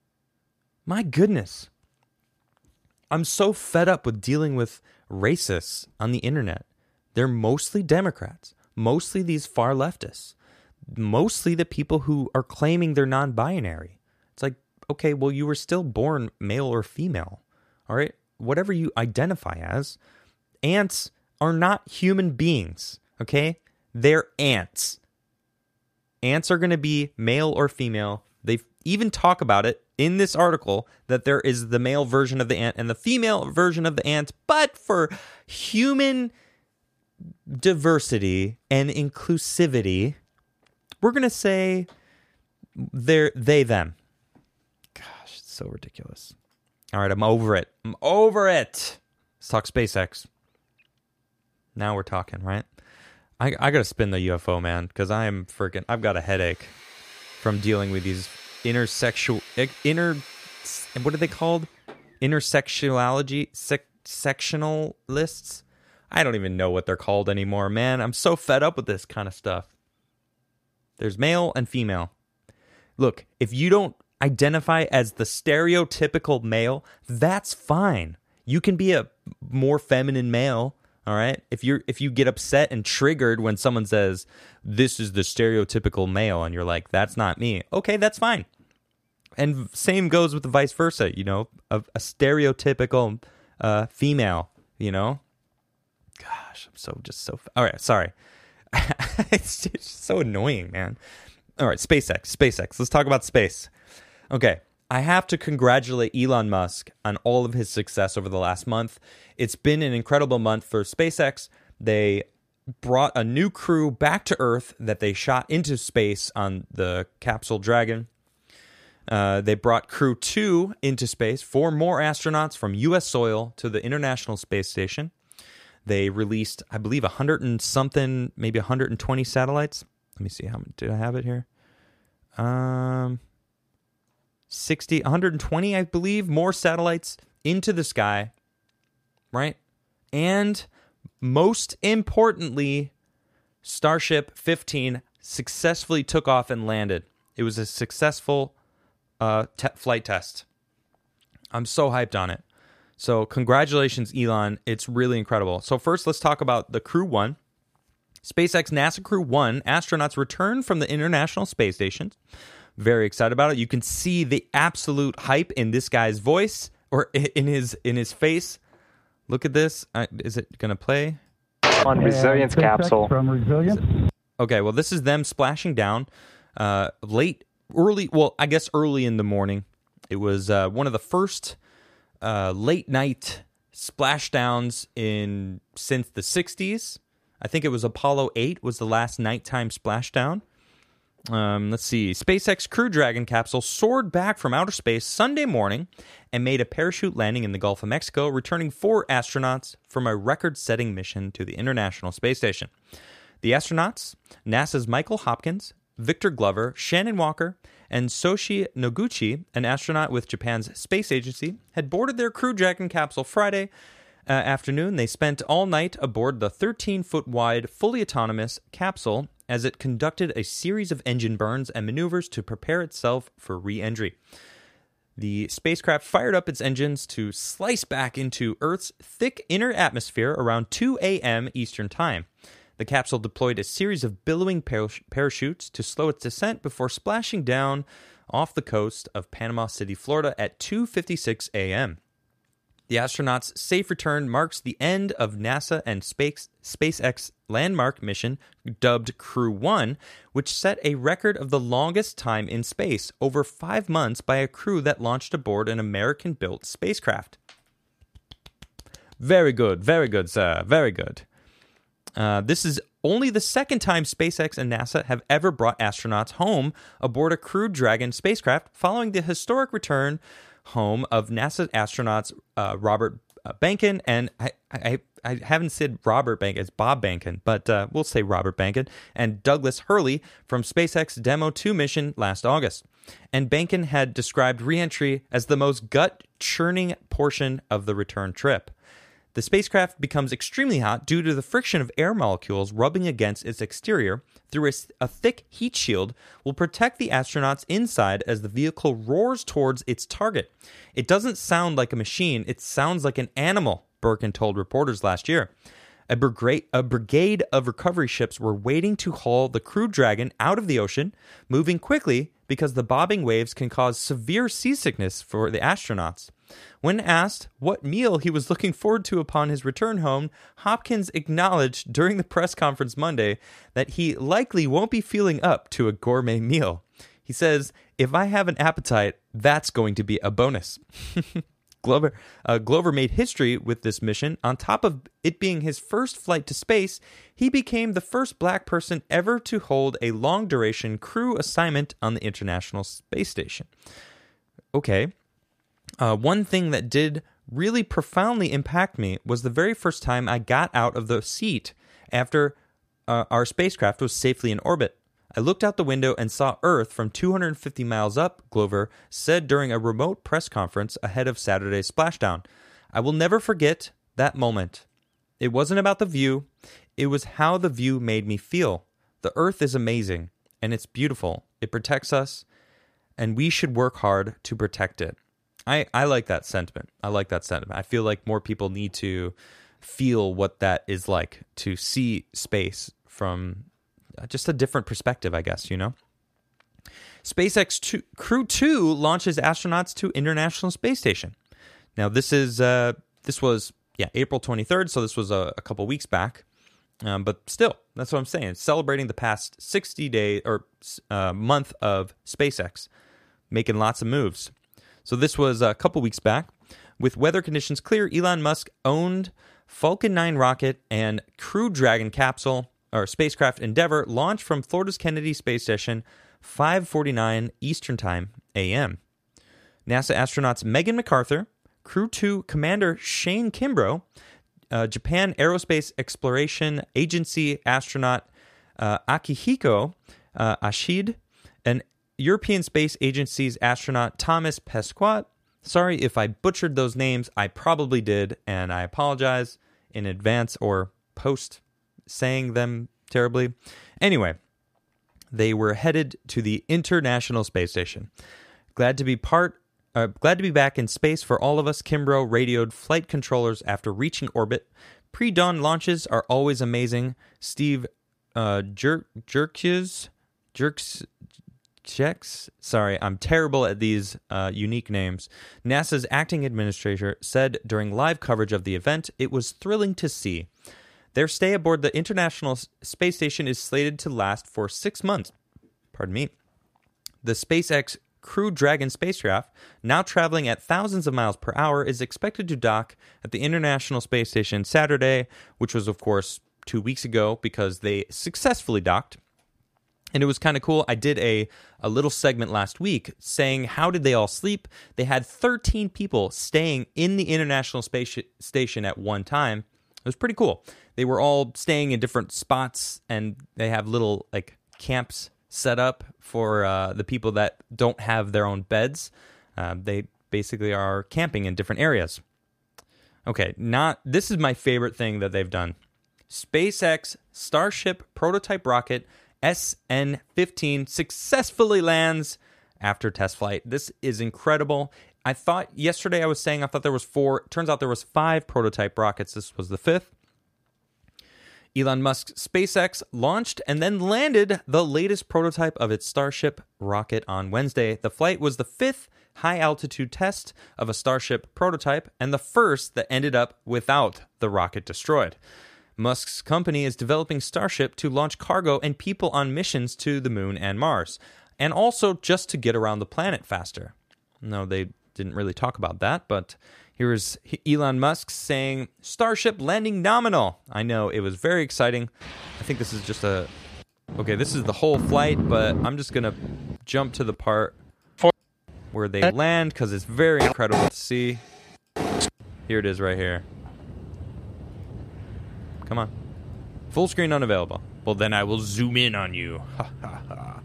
My goodness. I'm so fed up with dealing with racists on the internet. They're mostly Democrats, mostly these far leftists, mostly the people who are claiming they're non-binary. It's like, okay, well, you were still born male or female, all right? Whatever you identify as, ants are not human beings, okay? They're ants. Ants are going to be male or female. They even talk about it in this article that there is the male version of the ant and the female version of the ant, but for human diversity and inclusivity, we're going to say they're they, them. Gosh, it's so ridiculous. All right, I'm over it. I'm over it. Let's talk SpaceX. Now we're talking, right? I I got to spin the U F O, man, because I am freaking, I've got a headache from dealing with these intersexual, inter, what are they called? Intersexuality, sec, sectional lists? I don't even know what they're called anymore, man. I'm so fed up with this kind of stuff. There's male and female. Look, if you don't identify as the stereotypical male, that's fine. You can be a more feminine male, all right? If you're if you get upset and triggered when someone says, this is the stereotypical male, and you're like, that's not me. Okay, that's fine. And same goes with the vice versa, you know, a, a stereotypical uh, female, you know? Gosh, I'm so just so... All right, sorry. it's just so annoying, man. All right, SpaceX, SpaceX. Let's talk about space. Okay, I have to congratulate Elon Musk on all of his success over the last month. It's been an incredible month for SpaceX. They brought a new crew back to Earth that they shot into space on the Capsule Dragon. Uh, they brought Crew two into space, four more astronauts from U S soil to the International Space Station. They released, I believe, one hundred and something, maybe one hundred twenty satellites. Let me see, how many, did I have it here? Um, sixty, one hundred twenty, I believe, more satellites into the sky, right? And most importantly, Starship fifteen successfully took off and landed. It was a successful uh, te- flight test. I'm so hyped on it. So congratulations, Elon. It's really incredible. So first, let's talk about the Crew one. SpaceX NASA Crew one astronauts returned from the International Space Station. Very excited about it. You can see the absolute hype in this guy's voice or in his in his face. Look at this. Uh, is it going to play? On Resilience uh, capsule. From Resilience. Okay, well, this is them splashing down uh, late, early, well, I guess early in the morning. It was uh, one of the first uh, late night splashdowns in since the sixties. I think it was Apollo eight was the last nighttime splashdown. Um, let's see. SpaceX Crew Dragon capsule soared back from outer space Sunday morning and made a parachute landing in the Gulf of Mexico, returning four astronauts from a record-setting mission to the International Space Station. The astronauts, NASA's Michael Hopkins, Victor Glover, Shannon Walker, and Soshi Noguchi, an astronaut with Japan's space agency, had boarded their Crew Dragon capsule Friday uh, afternoon. They spent all night aboard the thirteen-foot-wide, fully autonomous capsule as it conducted a series of engine burns and maneuvers to prepare itself for re-entry. The spacecraft fired up its engines to slice back into Earth's thick inner atmosphere around two a.m. Eastern Time. The capsule deployed a series of billowing parachutes to slow its descent before splashing down off the coast of Panama City, Florida at two fifty-six a.m. The astronauts' safe return marks the end of NASA and Space, SpaceX landmark mission dubbed Crew one, which set a record of the longest time in space, over five months, by a crew that launched aboard an American-built spacecraft. Very good, very good, sir, very good. Uh, this is only the second time SpaceX and NASA have ever brought astronauts home aboard a Crew Dragon spacecraft following the historic return home of NASA astronauts uh, Robert uh, Behnken and I, I I haven't said Robert Behnken, it's Bob Behnken, but uh, we'll say Robert Behnken, and Douglas Hurley from SpaceX Demo two mission last August. And Behnken had described re-entry as the most gut-churning portion of the return trip. The spacecraft becomes extremely hot due to the friction of air molecules rubbing against its exterior through a, a thick heat shield will protect the astronauts inside as the vehicle roars towards its target. It doesn't sound like a machine, it sounds like an animal, Birkin told reporters last year. A brigade, a brigade of recovery ships were waiting to haul the Crew Dragon out of the ocean, moving quickly because the bobbing waves can cause severe seasickness for the astronauts. When asked what meal he was looking forward to upon his return home, Hopkins acknowledged during the press conference Monday that he likely won't be feeling up to a gourmet meal. He says, "If I have an appetite, that's going to be a bonus." Glover, uh, Glover made history with this mission. On top of it being his first flight to space, he became the first black person ever to hold a long-duration crew assignment on the International Space Station. Okay. Uh, one thing that did really profoundly impact me was the very first time I got out of the seat after uh, our spacecraft was safely in orbit. I looked out the window and saw Earth from two hundred fifty miles up, Glover said during a remote press conference ahead of Saturday's splashdown. I will never forget that moment. It wasn't about the view. It was how the view made me feel. The Earth is amazing, and it's beautiful. It protects us, and we should work hard to protect it. I, I like that sentiment. I like that sentiment. I feel like more people need to feel what that is like, to see space from just a different perspective, I guess, you know? SpaceX two, Crew two launches astronauts to International Space Station. Now, this is uh, this was, yeah, April twenty-third, so this was a, a couple weeks back. Um, but still, that's what I'm saying. It's celebrating the past sixty day or uh, month of SpaceX, making lots of moves. So this was a couple weeks back. With weather conditions clear, Elon Musk owned Falcon nine rocket and Crew Dragon capsule or spacecraft Endeavour launched from Florida's Kennedy Space Station five forty-nine Eastern Time A M. NASA astronauts Megan MacArthur, Crew two Commander Shane Kimbrough, uh, Japan Aerospace Exploration Agency astronaut uh, Akihiko uh, Ashide, and European Space Agency's astronaut Thomas Pesquet. Sorry if I butchered those names. I probably did, and I apologize in advance or post saying them terribly. Anyway, they were headed to the International Space Station. Glad to be part, uh, glad to be back in space for all of us. Kimbrough radioed flight controllers after reaching orbit. Pre-dawn launches are always amazing. Steve uh, Jer- Jerks, Jerks, Checks. Sorry, I'm terrible at these uh, unique names. NASA's acting administrator said during live coverage of the event, it was thrilling to see. Their stay aboard the International Space Station is slated to last for six months. Pardon me. The SpaceX Crew Dragon spacecraft, now traveling at thousands of miles per hour, is expected to dock at the International Space Station Saturday, which was, of course, two weeks ago because they successfully docked. And it was kind of cool. I did a, a little segment last week saying, how did they all sleep? They had thirteen people staying in the International Space Station at one time. It was pretty cool. They were all staying in different spots, and they have little like camps set up for uh, the people that don't have their own beds. Uh, they basically are camping in different areas. Okay, not this is my favorite thing that they've done. SpaceX Starship prototype rocket S N fifteen successfully lands after test flight. This is incredible. I thought yesterday I was saying I thought there was four. Turns out there was five prototype rockets. This was the fifth. Elon Musk's SpaceX launched and then landed the latest prototype of its Starship rocket on Wednesday. The flight was the fifth high-altitude test of a Starship prototype and the first that ended up without the rocket destroyed. Musk's company is developing Starship to launch cargo and people on missions to the moon and Mars, and also just to get around the planet faster. No, they didn't really talk about that, but here's Elon Musk saying, Starship landing nominal. I know, it was very exciting. I think this is just a... Okay, this is the whole flight, but I'm just going to jump to the part where they land, because it's very incredible to see. Here it is right here. Come on. Full screen unavailable. Well, then I will zoom in on you. Ha, ha, ha.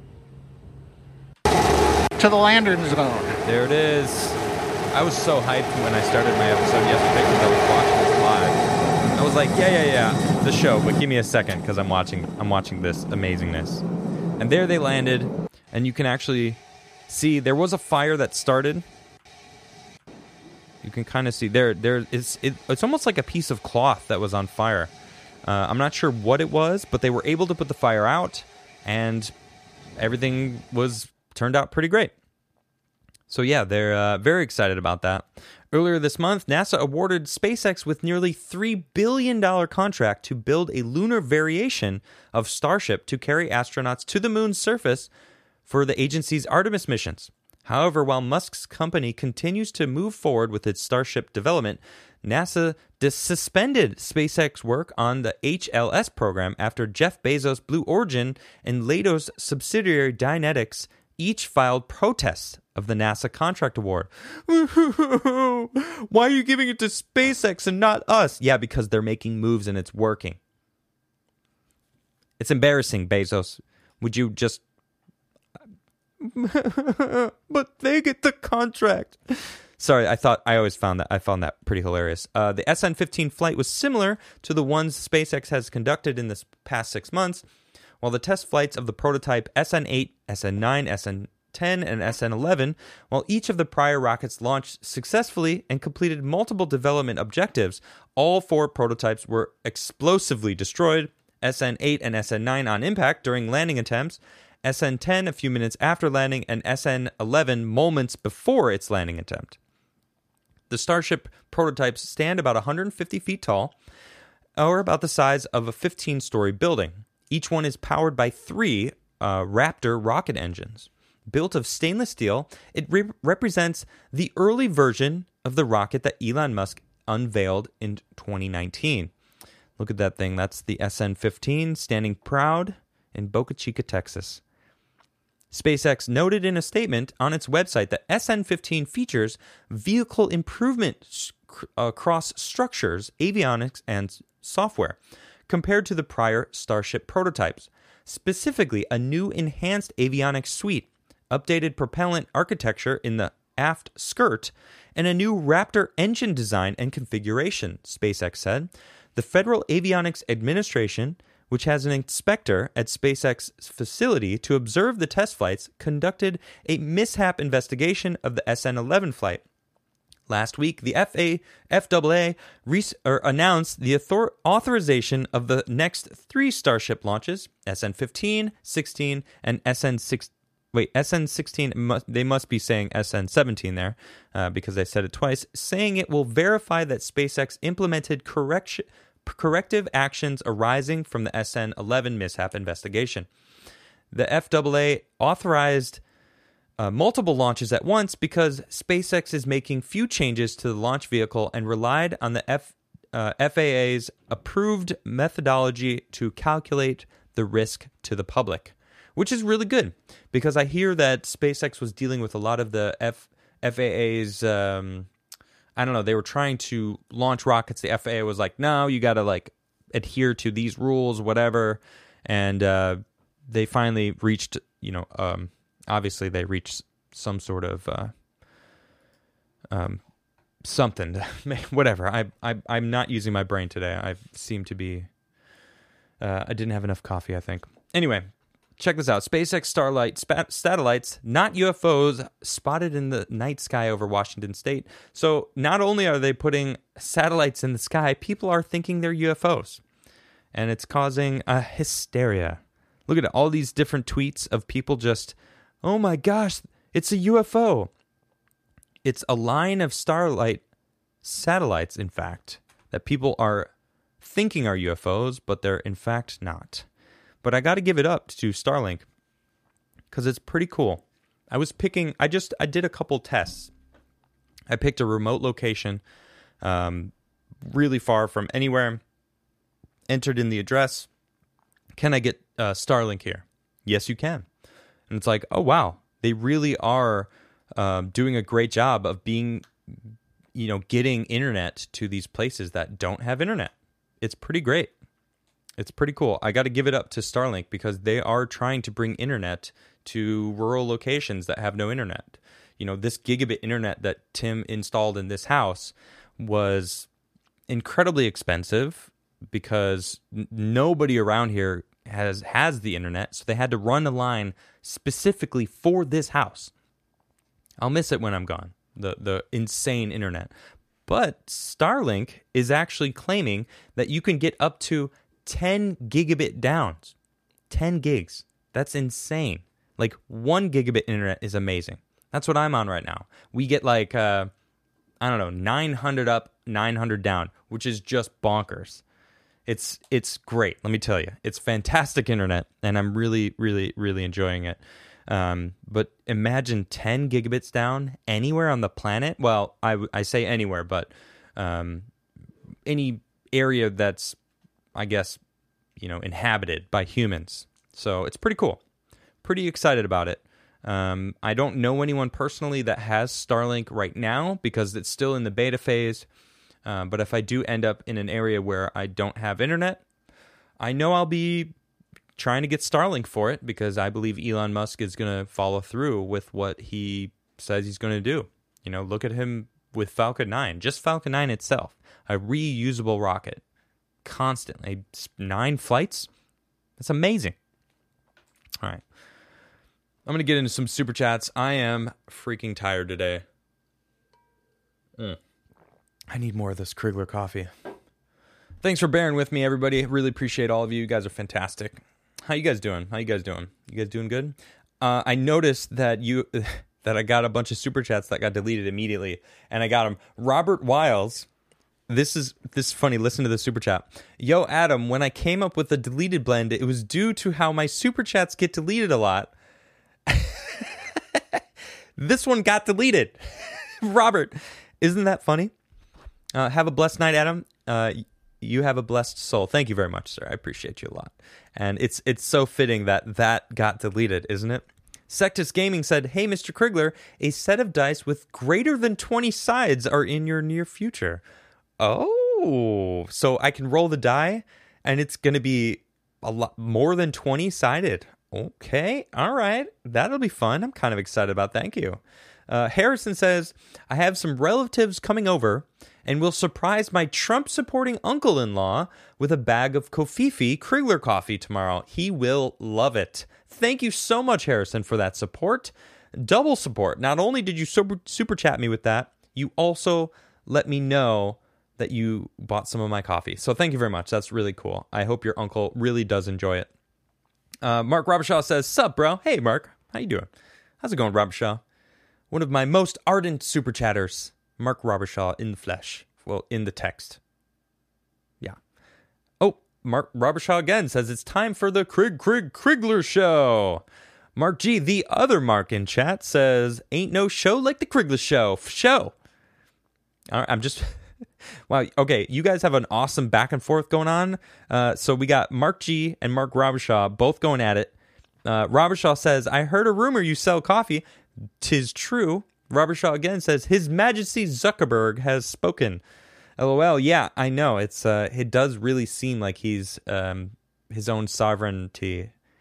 To the landing zone. There it is. I was so hyped when I started my episode yesterday because I was watching this live. I was like, yeah, yeah, yeah, the show, but give me a second because I'm watching I'm watching this amazingness. And there they landed, and you can actually see there was a fire that started. You can kind of see there there is it, it's almost like a piece of cloth that was on fire. Uh, I'm not sure what it was, but they were able to put the fire out, and everything was turned out pretty great. So yeah, they're uh, very excited about that. Earlier this month, NASA awarded SpaceX with nearly three billion dollars contract to build a lunar variation of Starship to carry astronauts to the moon's surface for the agency's Artemis missions. However, while Musk's company continues to move forward with its Starship development, NASA dis- suspended SpaceX work on the H L S program after Jeff Bezos' Blue Origin and Leidos subsidiary Dynetics each filed protests of the NASA contract award. Why are you giving it to SpaceX and not us? Yeah, because they're making moves and it's working. It's embarrassing, Bezos. Would you just... But they get the contract. Sorry, I thought I always found that I found that pretty hilarious. Uh, the S N fifteen flight was similar to the ones SpaceX has conducted in this past six months, while the test flights of the prototype S N eight, S N nine, S N ten, and S N eleven, while each of the prior rockets launched successfully and completed multiple development objectives, all four prototypes were explosively destroyed. S N eight and S N nine on impact during landing attempts, S N ten a few minutes after landing, and S N eleven moments before its landing attempt. The Starship prototypes stand about one hundred fifty feet tall, or about the size of a fifteen-story building. Each one is powered by three uh, Raptor rocket engines. Built of stainless steel, it re- represents the early version of the rocket that Elon Musk unveiled in twenty nineteen. Look at that thing. That's the S N fifteen standing proud in Boca Chica, Texas. SpaceX noted in a statement on its website that S N fifteen features vehicle improvement across structures, avionics, and software compared to the prior Starship prototypes. Specifically, a new enhanced avionics suite, updated propellant architecture in the aft skirt, and a new Raptor engine design and configuration, SpaceX said. The Federal Avionics Administration, which has an inspector at SpaceX's facility to observe the test flights, conducted a mishap investigation of the S N eleven flight. Last week, the F A F A A res- or announced the author- authorization of the next three Starship launches, S N fifteen, sixteen, and S N sixteen. Wait, S N sixteen, must, they must be saying S N seventeen there, uh, because they said it twice, saying it will verify that SpaceX implemented correction, corrective actions arising from the S N eleven mishap investigation. The F A A authorized uh, multiple launches at once because SpaceX is making few changes to the launch vehicle and relied on the F, uh, F A A's approved methodology to calculate the risk to the public, which is really good because I hear that SpaceX was dealing with a lot of the F, FAA's, um, I don't know, they were trying to launch rockets. The F A A was like, no, you got to like adhere to these rules, whatever. And uh, they finally reached, you know, um, obviously they reached some sort of uh, um, something, whatever. I, I, I'm not using my brain today. I seem to be, uh, I didn't have enough coffee, I think. Anyway, check this out. SpaceX Starlight spat- satellites, not U F Os, spotted in the night sky over Washington State. So not only are they putting satellites in the sky, people are thinking they're U F Os. And it's causing a hysteria. Look at it, all these different tweets of people just, oh my gosh, it's a U F O. It's a line of Starlight satellites, in fact, that people are thinking are U F Os, but they're in fact not. But I got to give it up to Starlink because it's pretty cool. I was picking, I just, I did a couple tests. I picked a remote location, um, really far from anywhere, entered in the address. Can I get uh, Starlink here? Yes, you can. And it's like, oh, wow, they really are um, doing a great job of being, you know, getting internet to these places that don't have internet. It's pretty great. It's pretty cool. I got to give it up to Starlink because they are trying to bring internet to rural locations that have no internet. You know, this gigabit internet that Tim installed in this house was incredibly expensive because n- nobody around here has has the internet, so they had to run a line specifically for this house. I'll miss it when I'm gone, the the insane internet. But Starlink is actually claiming that you can get up to ten gigabit downs. ten gigs. That's insane. Like one gigabit internet is amazing. That's what I'm on right now. We get like, uh, I don't know, nine hundred up, nine hundred down, which is just bonkers. It's it's great, let me tell you. It's fantastic internet, and I'm really, really, really enjoying it. Um, but imagine ten gigabits down anywhere on the planet. Well, I, I say anywhere, but um, any area that's, I guess, you know, inhabited by humans. So it's pretty cool. Pretty excited about it. Um, I don't know anyone personally that has Starlink right now because it's still in the beta phase. Uh, but if I do end up in an area where I don't have internet, I know I'll be trying to get Starlink for it because I believe Elon Musk is going to follow through with what he says he's going to do. You know, look at him with Falcon nine, just Falcon nine itself, a reusable rocket. Constantly nine flights. That's amazing. All right, I'm gonna get into some super chats. I am freaking tired today. Mm. I need more of this Krigler coffee. Thanks for bearing with me, everybody. Really appreciate all of you. You guys are fantastic. How you guys doing? How you guys doing? You guys doing good? Uh, I noticed that you that I got a bunch of super chats that got deleted immediately, and I got them. Robert Wiles. This is this is funny. Listen to the super chat. Yo, Adam, when I came up with the deleted blend, it was due to how my super chats get deleted a lot. This one got deleted. Robert, isn't that funny? Uh, have a blessed night, Adam. Uh, you have a blessed soul. Thank you very much, sir. I appreciate you a lot. And it's it's so fitting that that got deleted, isn't it? Sectus Gaming said, hey, Mister Krigler, a set of dice with greater than twenty sides are in your near future. Oh, so I can roll the die and it's going to be a lot more than twenty sided. Okay. All right. That'll be fun. I'm kind of excited about that. Thank you. Uh, Harrison says, I have some relatives coming over and will surprise my Trump supporting uncle-in-law with a bag of Kofifi Krigler coffee tomorrow. He will love it. Thank you so much, Harrison, for that support. Double support. Not only did you super, super chat me with that, you also let me know that you bought some of my coffee. So thank you very much. That's really cool. I hope your uncle really does enjoy it. Uh, Mark Robershaw says, sup, bro? Hey, Mark. How you doing? How's it going, Robershaw? One of my most ardent super chatters, Mark Robershaw in the flesh. Well, in the text. Yeah. Oh, Mark Robershaw again says it's time for the Krig Krig Krigler show. Mark G, the other Mark in chat, says, ain't no show like the Krigler show. Show. All right, I'm just... Wow. Okay, you guys have an awesome back and forth going on. Uh, so we got Mark G and Mark Robershaw both going at it. Uh, Robershaw says, I heard a rumor you sell coffee. 'Tis true. Robershaw again says, His Majesty Zuckerberg has spoken. LOL. Yeah, I know. It's uh, it does really seem like he's um, his own sovereignty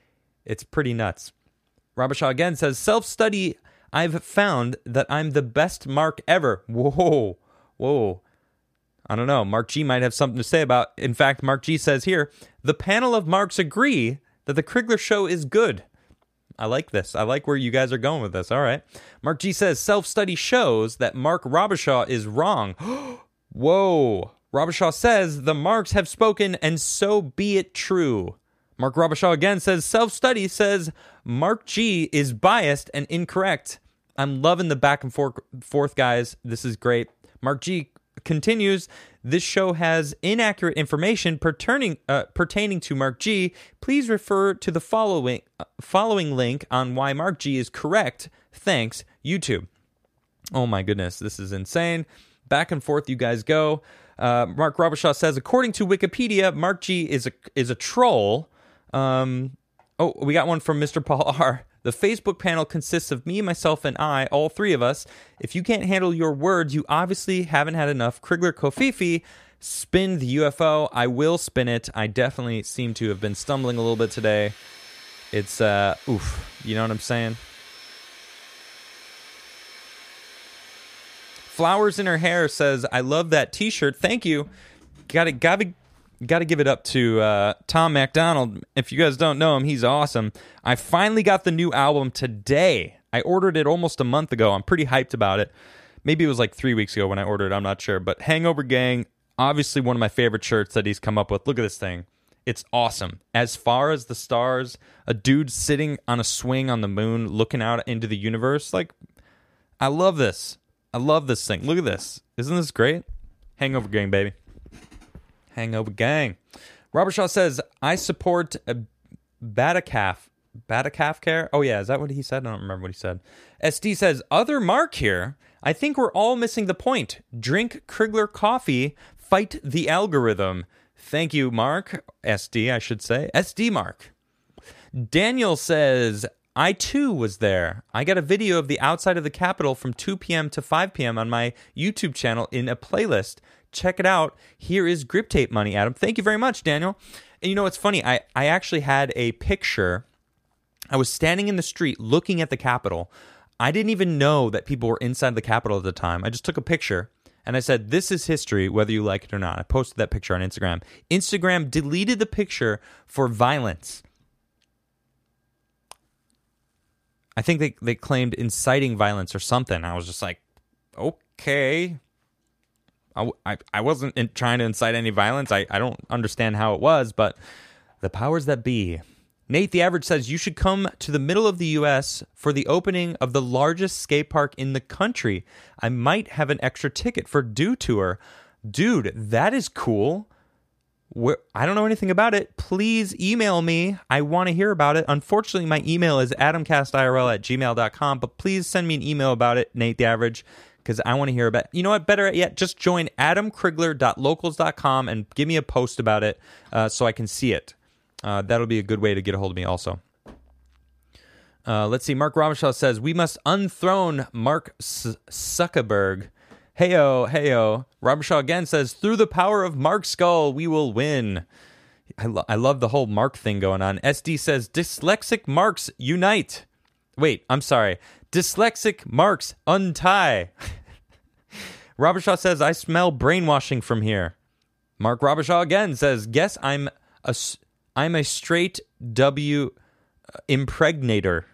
It's pretty nuts. Rabashaw again says, self-study, I've found that I'm the best Mark ever. Whoa, whoa. I don't know. Mark G might have something to say about. In fact, Mark G says here, the panel of Marks agree that the Crigler Show is good. I like this. I like where you guys are going with this. All right. Mark G says, self-study shows that Mark Rabashaw is wrong. Whoa. Rabashaw says, the Marks have spoken, and so be it true. Mark Rabashaw again says, self-study says Mark G is biased and incorrect. I'm loving the back and forth, forth guys. This is great. Mark G continues, this show has inaccurate information pertaining uh, pertaining to Mark G. Please refer to the following uh, following link on why Mark G is correct. Thanks, YouTube. Oh my goodness, this is insane. Back and forth you guys go. Uh, Mark Rabashaw says, according to Wikipedia, Mark G is a is a troll. Um, oh, we got one from Mister Paul R. The Facebook panel consists of me, myself, and I, all three of us. If you can't handle your words, you obviously haven't had enough. Crigler Kofifi, spin the U F O. I will spin it. I definitely seem to have been stumbling a little bit today. It's, uh, oof. You know what I'm saying? Flowers in her hair says, I love that t-shirt. Thank you. Gotta, gotta, Got to give it up to uh, Tom MacDonald. If you guys don't know him, he's awesome. I finally got the new album today. I ordered it almost a month ago. I'm pretty hyped about it. Maybe it was like three weeks ago when I ordered it. I'm not sure. But Hangover Gang, obviously one of my favorite shirts that he's come up with. Look at this thing. It's awesome. As far as the stars, a dude sitting on a swing on the moon looking out into the universe. Like, I love this. I love this thing. Look at this. Isn't this great? Hangover Gang, baby. Hangover Gang. Rabashaw says, I support a Batacaf. Batacaf care? Oh, yeah. Is that what he said? I don't remember what he said. S D says, other Mark here. I think we're all missing the point. Drink Crigler coffee. Fight the algorithm. Thank you, Mark. S D, I should say. S D Mark. Daniel says, I too was there. I got a video of the outside of the Capitol from two p.m. to five p.m. on my YouTube channel in a playlist. Check it out. Here is Grip Tape money, Adam. Thank you very much, Daniel. And you know, it's funny. I, I actually had a picture. I was standing in the street looking at the Capitol. I didn't even know that people were inside the Capitol at the time. I just took a picture, and I said, this is history, whether you like it or not. I posted that picture on Instagram. Instagram deleted the picture for violence. I think they, they claimed inciting violence or something. I was just like, okay. I, I, I wasn't in, trying to incite any violence. I, I don't understand how it was, but the powers that be. Nate the Average says, you should come to the middle of the U S for the opening of the largest skate park in the country. I might have an extra ticket for Dew Tour. Dude, that is cool. Where, I don't know anything about it. Please email me. I want to hear about it. Unfortunately, my email is adamcastirl at gmail dot com, but please send me an email about it, Nate the Average, because I want to hear about it. You know what? Better yet, just join adam crigler dot locals dot com and give me a post about it uh, so I can see it. Uh, that'll be a good way to get a hold of me also. Uh, let's see. Mark Rabashaw says, we must unthrone Mark S- Zuckerberg. Heyo, heyo. Rabashaw again says, through the power of Mark Skull, we will win. I, lo- I love the whole Mark thing going on. S D says, dyslexic Marks unite. Wait, I'm sorry. Dyslexic Marks untie. Rabashaw says, I smell brainwashing from here. Mark Rabashaw again says, guess I'm a, I'm a straight W impregnator.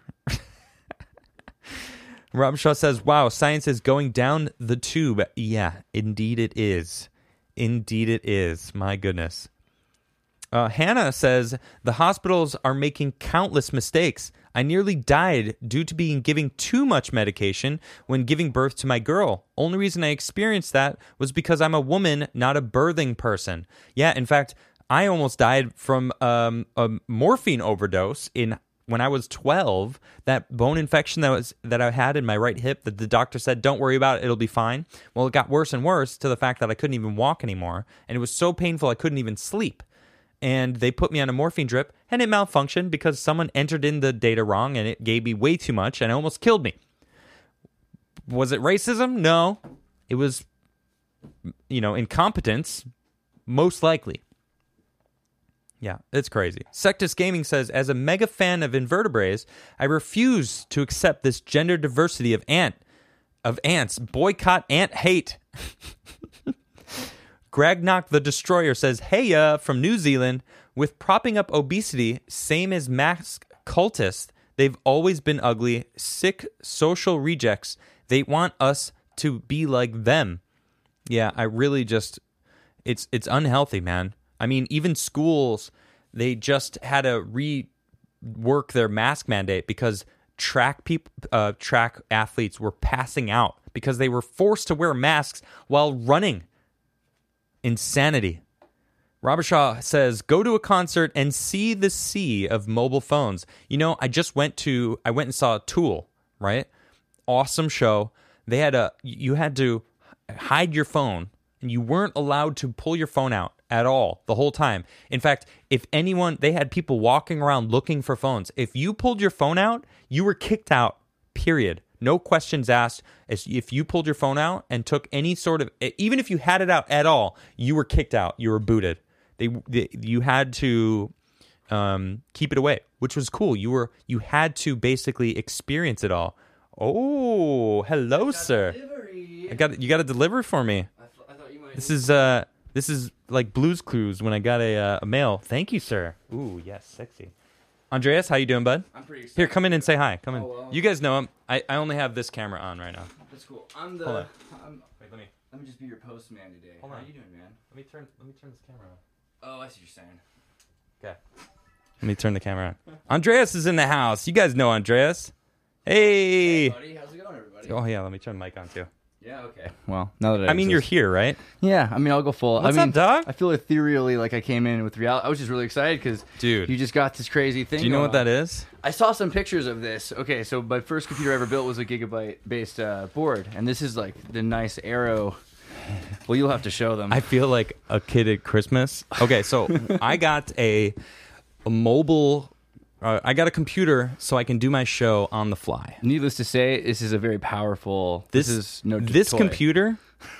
Rabashaw says, wow, science is going down the tube. Yeah, indeed it is. Indeed it is. My goodness. Uh, Hannah says, the hospitals are making countless mistakes. I nearly died due to being giving too much medication when giving birth to my girl. Only reason I experienced that was because I'm a woman, not a birthing person. Yeah, in fact, I almost died from um, a morphine overdose in when I was twelve. That bone infection that was that I had in my right hip that the doctor said, don't worry about it, it'll be fine. Well, it got worse and worse to the fact that I couldn't even walk anymore. And it was so painful I couldn't even sleep. And they put me on a morphine drip, and it malfunctioned because someone entered in the data wrong, and it gave me way too much, and it almost killed me. Was it racism? No. It was, you know, incompetence, most likely. Yeah, it's crazy. Sectus Gaming says, as a mega fan of invertebrates, I refuse to accept this gender diversity of ant of ants. Boycott ant hate. Gragnock the Destroyer says, hey, uh, from New Zealand, with propping up obesity, same as mask cultists, they've always been ugly, sick social rejects. They want us to be like them. Yeah, I really just, it's it's unhealthy, man. I mean, even schools, they just had to rework their mask mandate because track people, uh, track athletes were passing out because they were forced to wear masks while running. Insanity. Robert Shaw says, go to a concert and see the sea of mobile phones. You know, I just went to, I went and saw Tool, right? Awesome show. They had a, you had to hide your phone and you weren't allowed to pull your phone out at all the whole time. In fact, if anyone, they had people walking around looking for phones. If you pulled your phone out, you were kicked out, period. No questions asked. As if you pulled your phone out and took any sort of, even if you had it out at all, you were kicked out. You were booted. They, they you had to um, keep it away, which was cool. You were you had to basically experience it all. Oh, hello, sir. Delivery. I got you got a delivery for me. I, th- I thought you might. This is uh this is like Blue's Clues when I got a uh, a mail. Thank you, sir. Ooh, yes, sexy. Andreas, how you doing, bud? I'm pretty excited. Here, come in and say hi. Come in. Oh, well. You guys know him. I, I only have this camera on right now. That's cool. I'm the. Hold on. I'm, Wait, let me. Let me just be your postman today. Hold How on. are you doing, man? Let me turn. Let me turn this camera on. Oh, I see what you're saying. Okay. Let me turn the camera on. Andreas is in the house. You guys know Andreas. Hey. Hey, buddy. How's it going, everybody? Oh yeah, let me turn the mic on too. Yeah. Okay. Well, now that I, I mean, exist. you're here, right? Yeah. I mean, I'll go full. What's I mean, up, dog? I feel ethereally like I came in with reality. I was just really excited because, Dude, you just got this crazy thing. Do you know going what on. that is? I saw some pictures of this. Okay, so my first computer I ever built was a gigabyte-based uh, board, and this is like the nice Arrow. Well, you'll have to show them. I feel like a kid at Christmas. Okay, so I got a a mobile. Uh, I got a computer so I can do my show on the fly. Needless to say, this is a very powerful. This, This, is no this toy. computer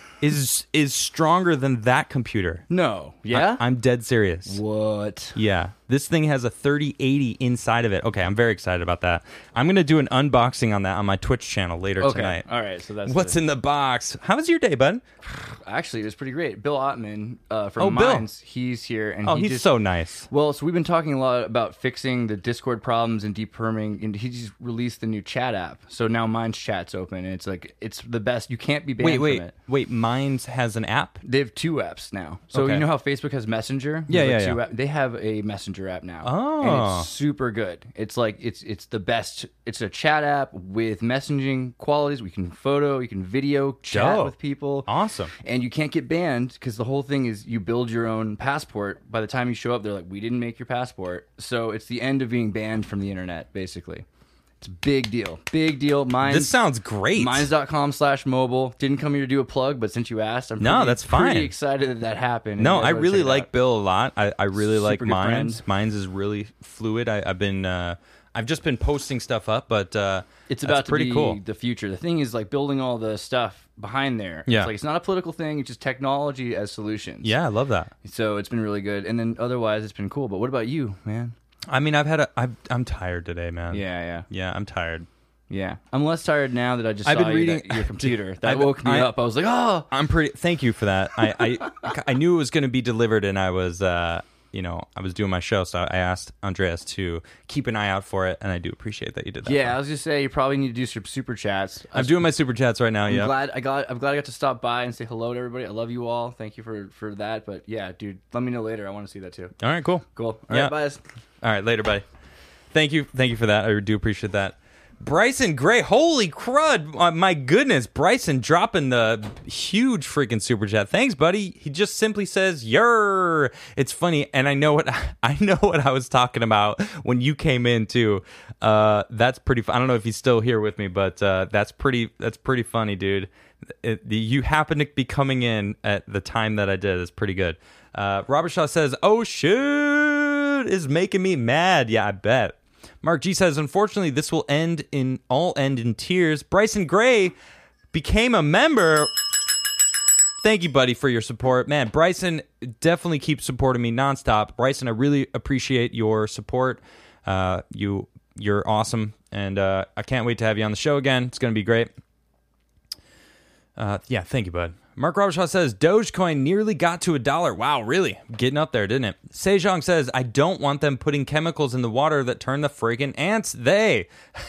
is is stronger than that computer. No, yeah, I, I'm dead serious. what? Yeah, this thing has a thirty eighty inside of it. Okay, I'm very excited about that. I'm gonna do an unboxing on that on my Twitch channel later Okay, tonight. all right. So that's What's the, in the box? How was your day, bud? actually it was pretty great. Bill Ottman uh, from Oh, Bill. Minds, he's here, and Oh, he he's just, so nice. well. So we've been talking a lot about fixing the Discord problems and deperming, and he just released the new chat app. So now Minds Chat's open, and it's like it's the best. You can't be banned Wait, wait, from it. wait. Minds has an app. They have two apps now. So Okay. you know how Facebook has Messenger? Yeah, There's, like, yeah, two yeah. app- They have a Messenger app now. Oh. And it's super good. It's like it's it's the best. It's a chat app with messaging qualities. We can photo, you can video chat Dope. with people. Awesome. And you can't get banned because the whole thing is you build your own passport. By the time you show up, they're like, we didn't make your passport. So it's the end of being banned from the internet, basically. It's a big deal. Big deal. Minds, This sounds great. Minds.com slash mobile. Didn't come here to do a plug, but since you asked, I'm No, pretty, that's fine. pretty excited that that happened. No, and you I guys oughta really check it like out. Bill a lot. I, I really like Super good Minds. friend. Minds is really fluid. I, I've been, uh, I've just been posting stuff up, but uh, It's that's about to pretty be cool. the future. The thing is like building all the stuff behind there. Yeah. It's like it's not a political thing, it's just technology as solutions. Yeah, I love that. So it's been really good. And then otherwise it's been cool. But what about you, man? I mean, I've had a, I've, I'm tired today, man. Yeah, yeah. Yeah, I'm tired. Yeah. I'm less tired now that I just I've saw been you reading- that, your computer. That I've- woke me I- up. I was like, oh. I'm pretty. Thank you for that. I, I, I knew it was going to be delivered, and I was, uh, you know, I was doing my show, so I asked Andreas to keep an eye out for it, and I do appreciate that you did that. Yeah, I was just say you probably need to do some super chats. I'm doing my super chats right now. I'm Yeah. glad I got. I'm glad I got to stop by and say hello to everybody. I love you all. Thank you for for that. But yeah, dude, let me know later. I want to see that too. All right. Cool. Cool. All Yeah. right, bye. All right. Later. Bye. Thank you. Thank you for that. I do appreciate that. Bryson Gray, holy crud! Uh, my goodness, Bryson dropping the huge freaking super chat. Thanks, buddy. He just simply says, "Yer." It's funny, and I know what I know what I was talking about when you came in too. Uh, that's pretty. I don't know if he's still here with me, but uh, that's pretty. That's pretty funny, dude. It, you happen to be coming in at the time that I did. It's pretty good. Uh, Robert Shaw says, "Oh shit, is making me mad." Yeah, I bet. Mark G says, unfortunately, this will end in all end in tears. Bryson Gray became a member. Thank you, buddy, for your support. Man, Bryson definitely keeps supporting me nonstop. Bryson, I really appreciate your support. Uh, you, you're awesome, and uh, I can't wait to have you on the show again. It's going to be great. Uh, yeah, thank you, bud. Mark Robershaw says, Dogecoin nearly got to a dollar. Wow, really? Getting up there, didn't it? Sejong says, I don't want them putting chemicals in the water that turn the friggin' ants. They.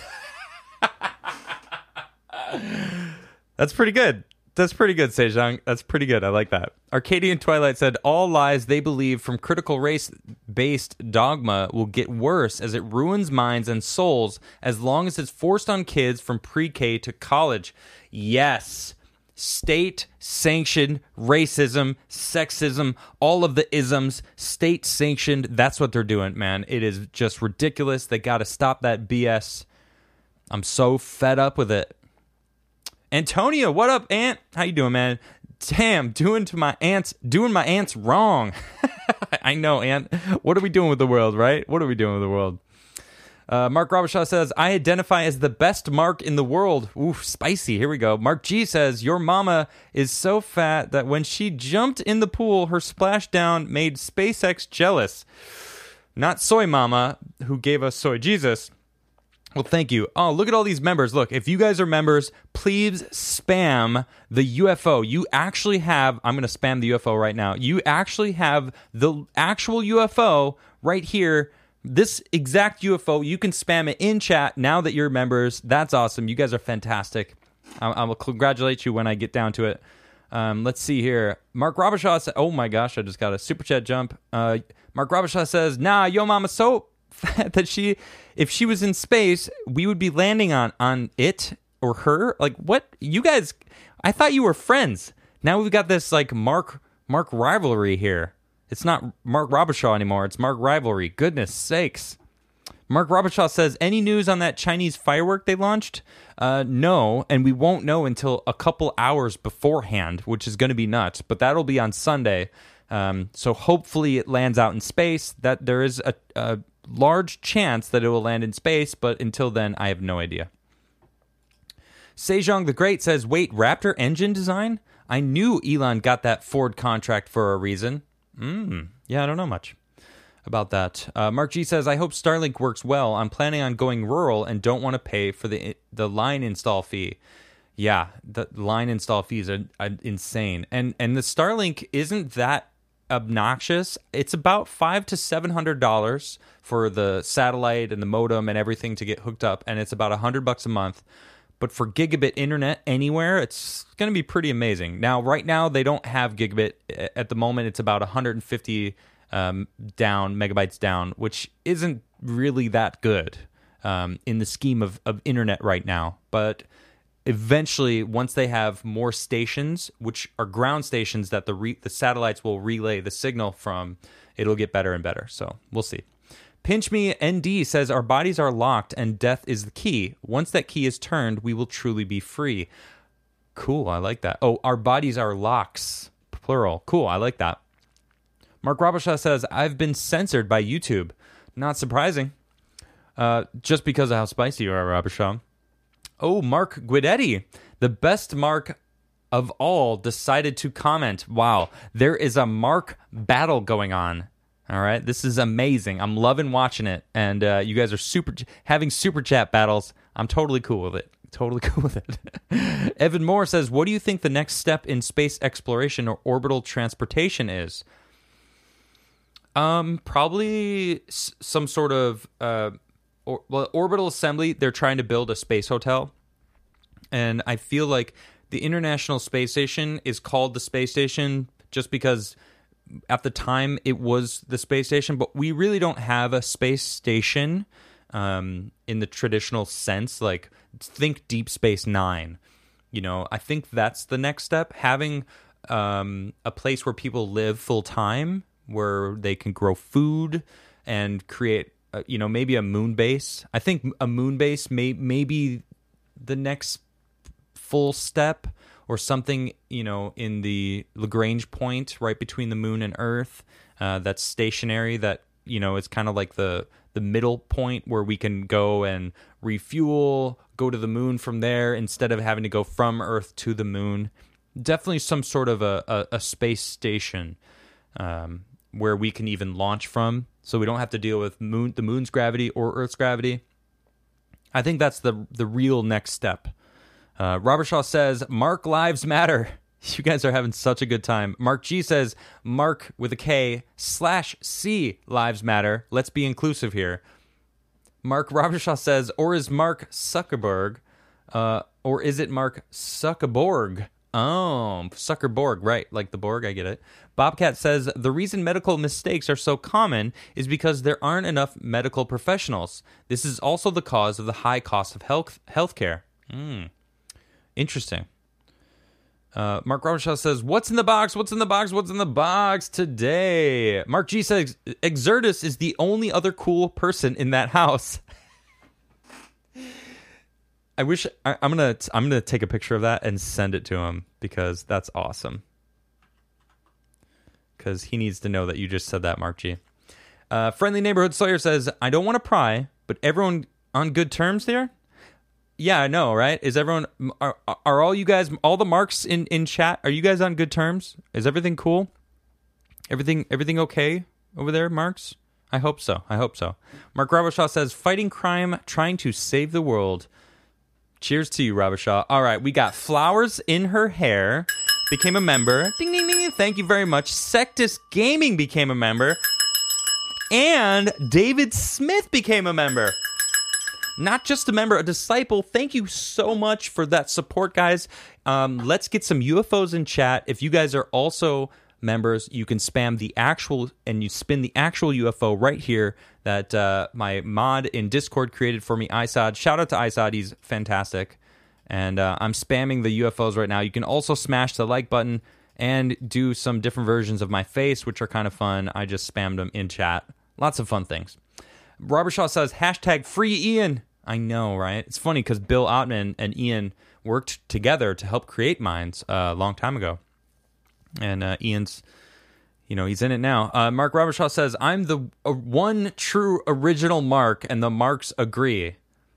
That's pretty good. That's pretty good, Sejong. That's pretty good. I like that. Arcadian Twilight said, all lies they believe from critical race-based dogma will get worse as it ruins minds and souls as long as it's forced on kids from pre-K to college. Yes. State-sanctioned racism, sexism, all of the isms, state-sanctioned. That's what they're doing, man. It is just ridiculous. They got to stop that B S. I'm so fed up with it. Antonio, what up, Ant? How you doing, man? Damn, doing to my ants, doing my ants wrong. I know, Ant. What are we doing with the world, right? What are we doing with the world? Uh, Mark Robershaw says, I identify as the best Mark in the world. Ooh, spicy. Here we go. Mark G says, your mama is so fat that when she jumped in the pool, her splashdown made SpaceX jealous. Not Soy Mama, who gave us Soy Jesus. Well, thank you. Oh, look at all these members. Look, if you guys are members, please spam the U F O. You actually have, I'm going to spam the U F O right now. You actually have the actual U F O right here. This exact U F O, you can spam it in chat now that you're members. That's awesome. You guys are fantastic. I, I will congratulate you when I get down to it. Um, let's see here. Mark Robershaw says, oh my gosh, I just got a super chat jump. Uh, Mark Robershaw says, nah, yo mama's so fat that she, if she was in space, we would be landing on, on it or her. Like, what? You guys, I thought you were friends. Now we've got this like Mark, Mark rivalry here. It's not Mark Robershaw anymore. It's Mark Rivalry. Goodness sakes. Mark Robershaw says, any news on that Chinese firework they launched? Uh, no, and we won't know until a couple hours beforehand, which is going to be nuts. But that'll be on Sunday. Um, so hopefully it lands out in space. That there is a, a large chance that it will land in space, but until then, I have no idea. Sejong the Great says, wait, Raptor engine design? I knew Elon got that Ford contract for a reason. Mm, yeah, I don't know much about that. Uh, Mark G says, I hope Starlink works well. I'm planning on going rural and don't want to pay for the the line install fee. Yeah, the line install fees are, are insane. And and the Starlink isn't that obnoxious. It's about five to seven hundred dollars for the satellite and the modem and everything to get hooked up, and it's about a hundred bucks a month. But for gigabit internet anywhere, it's going to be pretty amazing. Now, right now, they don't have gigabit. At the moment, it's about one hundred fifty um, down, megabytes down, which isn't really that good um, in the scheme of, of internet right now. But eventually, once they have more stations, which are ground stations that the re- the satellites will relay the signal from, it'll get better and better. So we'll see. Pinch Me N D says, our bodies are locked and death is the key. Once that key is turned, we will truly be free. Cool, I like that. Oh, our bodies are locks, plural. Cool, I like that. Mark Robershaw says, I've been censored by YouTube. Not surprising. Uh, just because of how spicy you are, Robershaw. Oh, Mark Guidetti, the best Mark of all, decided to comment. Wow, there is a Mark battle going on. All right, this is amazing. I'm loving watching it, and uh, you guys are super having super chat battles. I'm totally cool with it. Totally cool with it. Evan Moore says, what do you think the next step in space exploration or orbital transportation is? Um, probably s- some sort of uh, or, well, orbital assembly. They're trying to build a space hotel, and I feel like the International Space Station is called the space station just because at the time it was the space station, but we really don't have a space station um, in the traditional sense. Like, think Deep Space Nine. You know, I think that's the next step. Having um, a place where people live full time, where they can grow food and create, uh, you know, maybe a moon base. I think a moon base may maybe the next full step. Or something, you know, in the Lagrange point right between the moon and Earth uh, that's stationary, that, you know, it's kind of like the, the middle point where we can go and refuel, go to the moon from there instead of having to go from Earth to the moon. definitely some sort of a, a, a space station um, where we can even launch from, so we don't have to deal with moon, the moon's gravity or Earth's gravity. I think that's the the real next step. Uh, Robert Shaw says, Mark Lives Matter. You guys are having such a good time. Mark G says, Mark with a K slash C Lives Matter. Let's be inclusive here. Mark Robershaw says, or is Mark Zuckerberg, uh, or is it Mark Zuckerborg? Oh, Zuckerborg, right, like the Borg, I get it. Bobcat says, the reason medical mistakes are so common is because there aren't enough medical professionals. This is also the cause of the high cost of health healthcare. Hmm, interesting. Uh, Mark Robershaw says, what's in the box? What's in the box? What's in the box today? Mark G says, Exertus is the only other cool person in that house. I wish I, I'm gonna I'm gonna take a picture of that and send it to him, because that's awesome. Because he needs to know that you just said that, Mark G. Uh, Friendly Neighborhood Sawyer says, I don't want to pry, but everyone on good terms there? Yeah, I know, right? Is everyone are are all you guys, all the Marks in, in chat, are you guys on good terms? Is everything cool? Everything everything okay over there, Marks? I hope so. I hope so. Mark Robershaw says, fighting crime, trying to save the world. Cheers to you, Robershaw. All right, we got Flowers in Her Hair became a member. Ding, ding, ding. Thank you very much. Sectus Gaming became a member. And David Smith became a member. Not just a member, a disciple. Thank you so much for that support, guys. Um, let's get some U F Os in chat. If you guys are also members, you can spam the actual, and you spin the actual U F O right here that uh, my mod in Discord created for me, Isod. Shout out to Isod, he's fantastic. And uh, I'm spamming the U F Os right now. You can also smash the like button and do some different versions of my face, which are kind of fun. I just spammed them in chat. Lots of fun things. Robert Shaw says, hashtag free Ian. I know, right? It's funny because Bill Ottman and Ian worked together to help create Minds uh, a long time ago. And uh, Ian's, you know, he's in it now. Uh, Mark Robershaw says, I'm the uh, one true original Mark, and the Marks agree.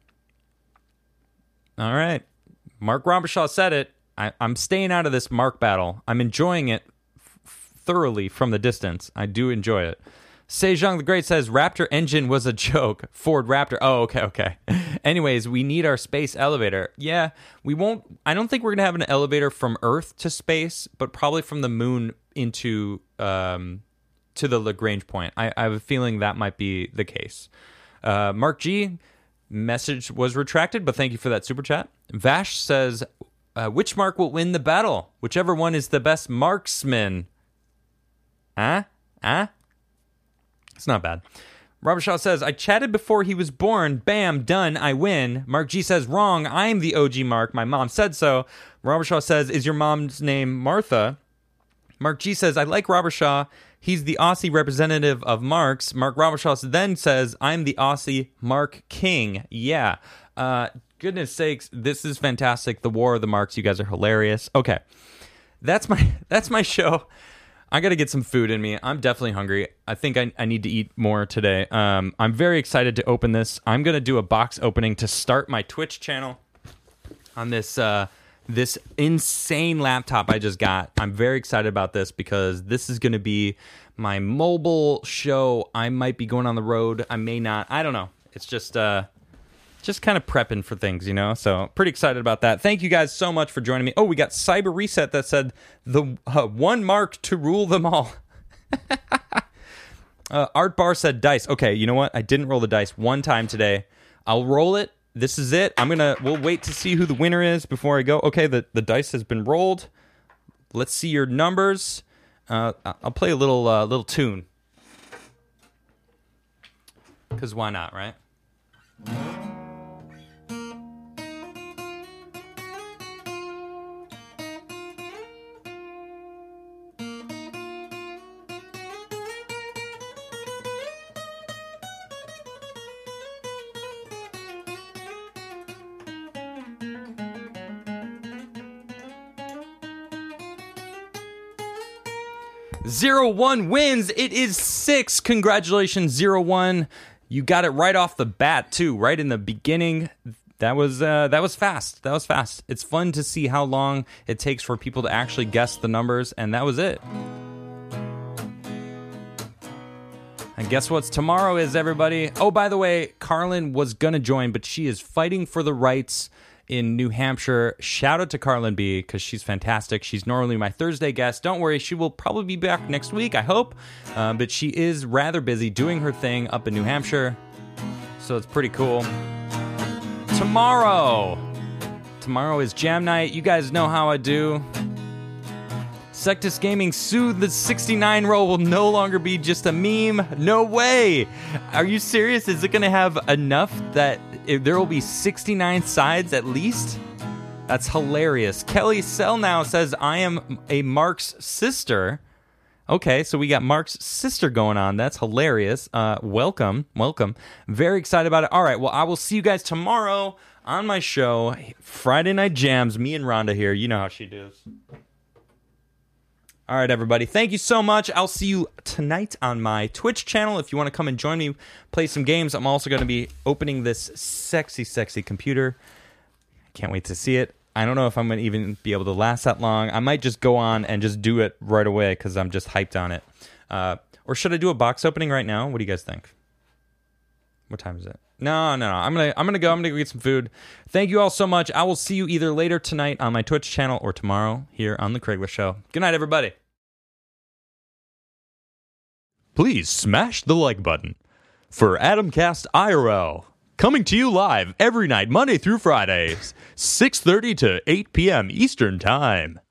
All right. Mark Robershaw said it. I, I'm staying out of this Mark battle. I'm enjoying it f- thoroughly from the distance. I do enjoy it. Sejong the Great says, Raptor engine was a joke. Ford Raptor. Oh, okay, okay. Anyways, we need our space elevator. Yeah, we won't... I don't think we're going to have an elevator from Earth to space, but probably from the moon into... Um, to the Lagrange point. I, I have a feeling that might be the case. Uh, Mark G, message was retracted, but thank you for that super chat. Vash says, uh, which Mark will win the battle? Whichever one is the best marksman. Huh? Huh? It's not bad. Robert Shaw says, I chatted before he was born. Bam, done, I win. Mark G says, wrong, I'm the O G Mark. My mom said so. Robert Shaw says, is your mom's name Martha? Mark G says, I like Robert Shaw. He's the Aussie representative of Marks. Mark Robert Shaw then says, I'm the Aussie Mark King. Yeah. Uh, goodness sakes, this is fantastic. The War of the Marks. You guys are hilarious. Okay. That's my that's my show. I got to get some food in me. I'm definitely hungry. I think I, I need to eat more today. Um, I'm very excited to open this. I'm going to do a box opening to start my Twitch channel on this uh, this insane laptop I just got. I'm very excited about this because this is going to be my mobile show. I might be going on the road. I may not. I don't know. It's just... Uh, Just kind of prepping for things, you know? So pretty excited about that. Thank you guys so much for joining me. Oh, we got Cyber Reset that said the uh, one mark to rule them all. uh, Art Bar said dice. Okay, you know what? I didn't roll the dice one time today. I'll roll it. This is it. I'm going to... We'll wait to see who the winner is before I go. Okay, the, the dice has been rolled. Let's see your numbers. Uh, I'll play a little, uh, little tune. Because why not, right? Zero One wins. It is six. Congratulations, Zero One. You got it right off the bat, too. Right in the beginning. that was uh, that was fast. That was fast. It's fun to see how long it takes for people to actually guess the numbers, and that was it. And guess what's tomorrow is, everybody? Oh, by the way, Carlin was going to join, but she is fighting for the rights in New Hampshire. Shout out to Carlin B, because she's fantastic. She's normally my Thursday guest. Don't worry, she will probably be back next week, I hope. Uh, but she is rather busy doing her thing up in New Hampshire, so it's pretty cool. Tomorrow. Tomorrow is Jam Night. You guys know how I do. Sectus Gaming sued the sixty-nine roll will no longer be just a meme. No way. Are you serious? Is it going to have enough that if there will be sixty-nine sides at least? That's hilarious. Kelly Sell now says, I am a Mark's sister. Okay, so we got Mark's sister going on. That's hilarious. Uh, welcome. Welcome. Very excited about it. All right, well, I will see you guys tomorrow on my show, Friday Night Jams. Me and Rhonda here. You know how she does. All right, everybody. Thank you so much. I'll see you tonight on my Twitch channel. If you want to come and join me, play some games. I'm also going to be opening this sexy, sexy computer. I can't wait to see it. I don't know if I'm going to even be able to last that long. I might just go on and just do it right away because I'm just hyped on it. Uh, or should I do a box opening right now? What do you guys think? What time is it? No, no, no. I'm gonna, I'm gonna go. I'm gonna go get some food. Thank you all so much. I will see you either later tonight on my Twitch channel or tomorrow here on the Crigler Show. Good night, everybody. Please smash the like button for Adamcast I R L, coming to you live every night, Monday through Fridays, six thirty to eight p.m. Eastern Time.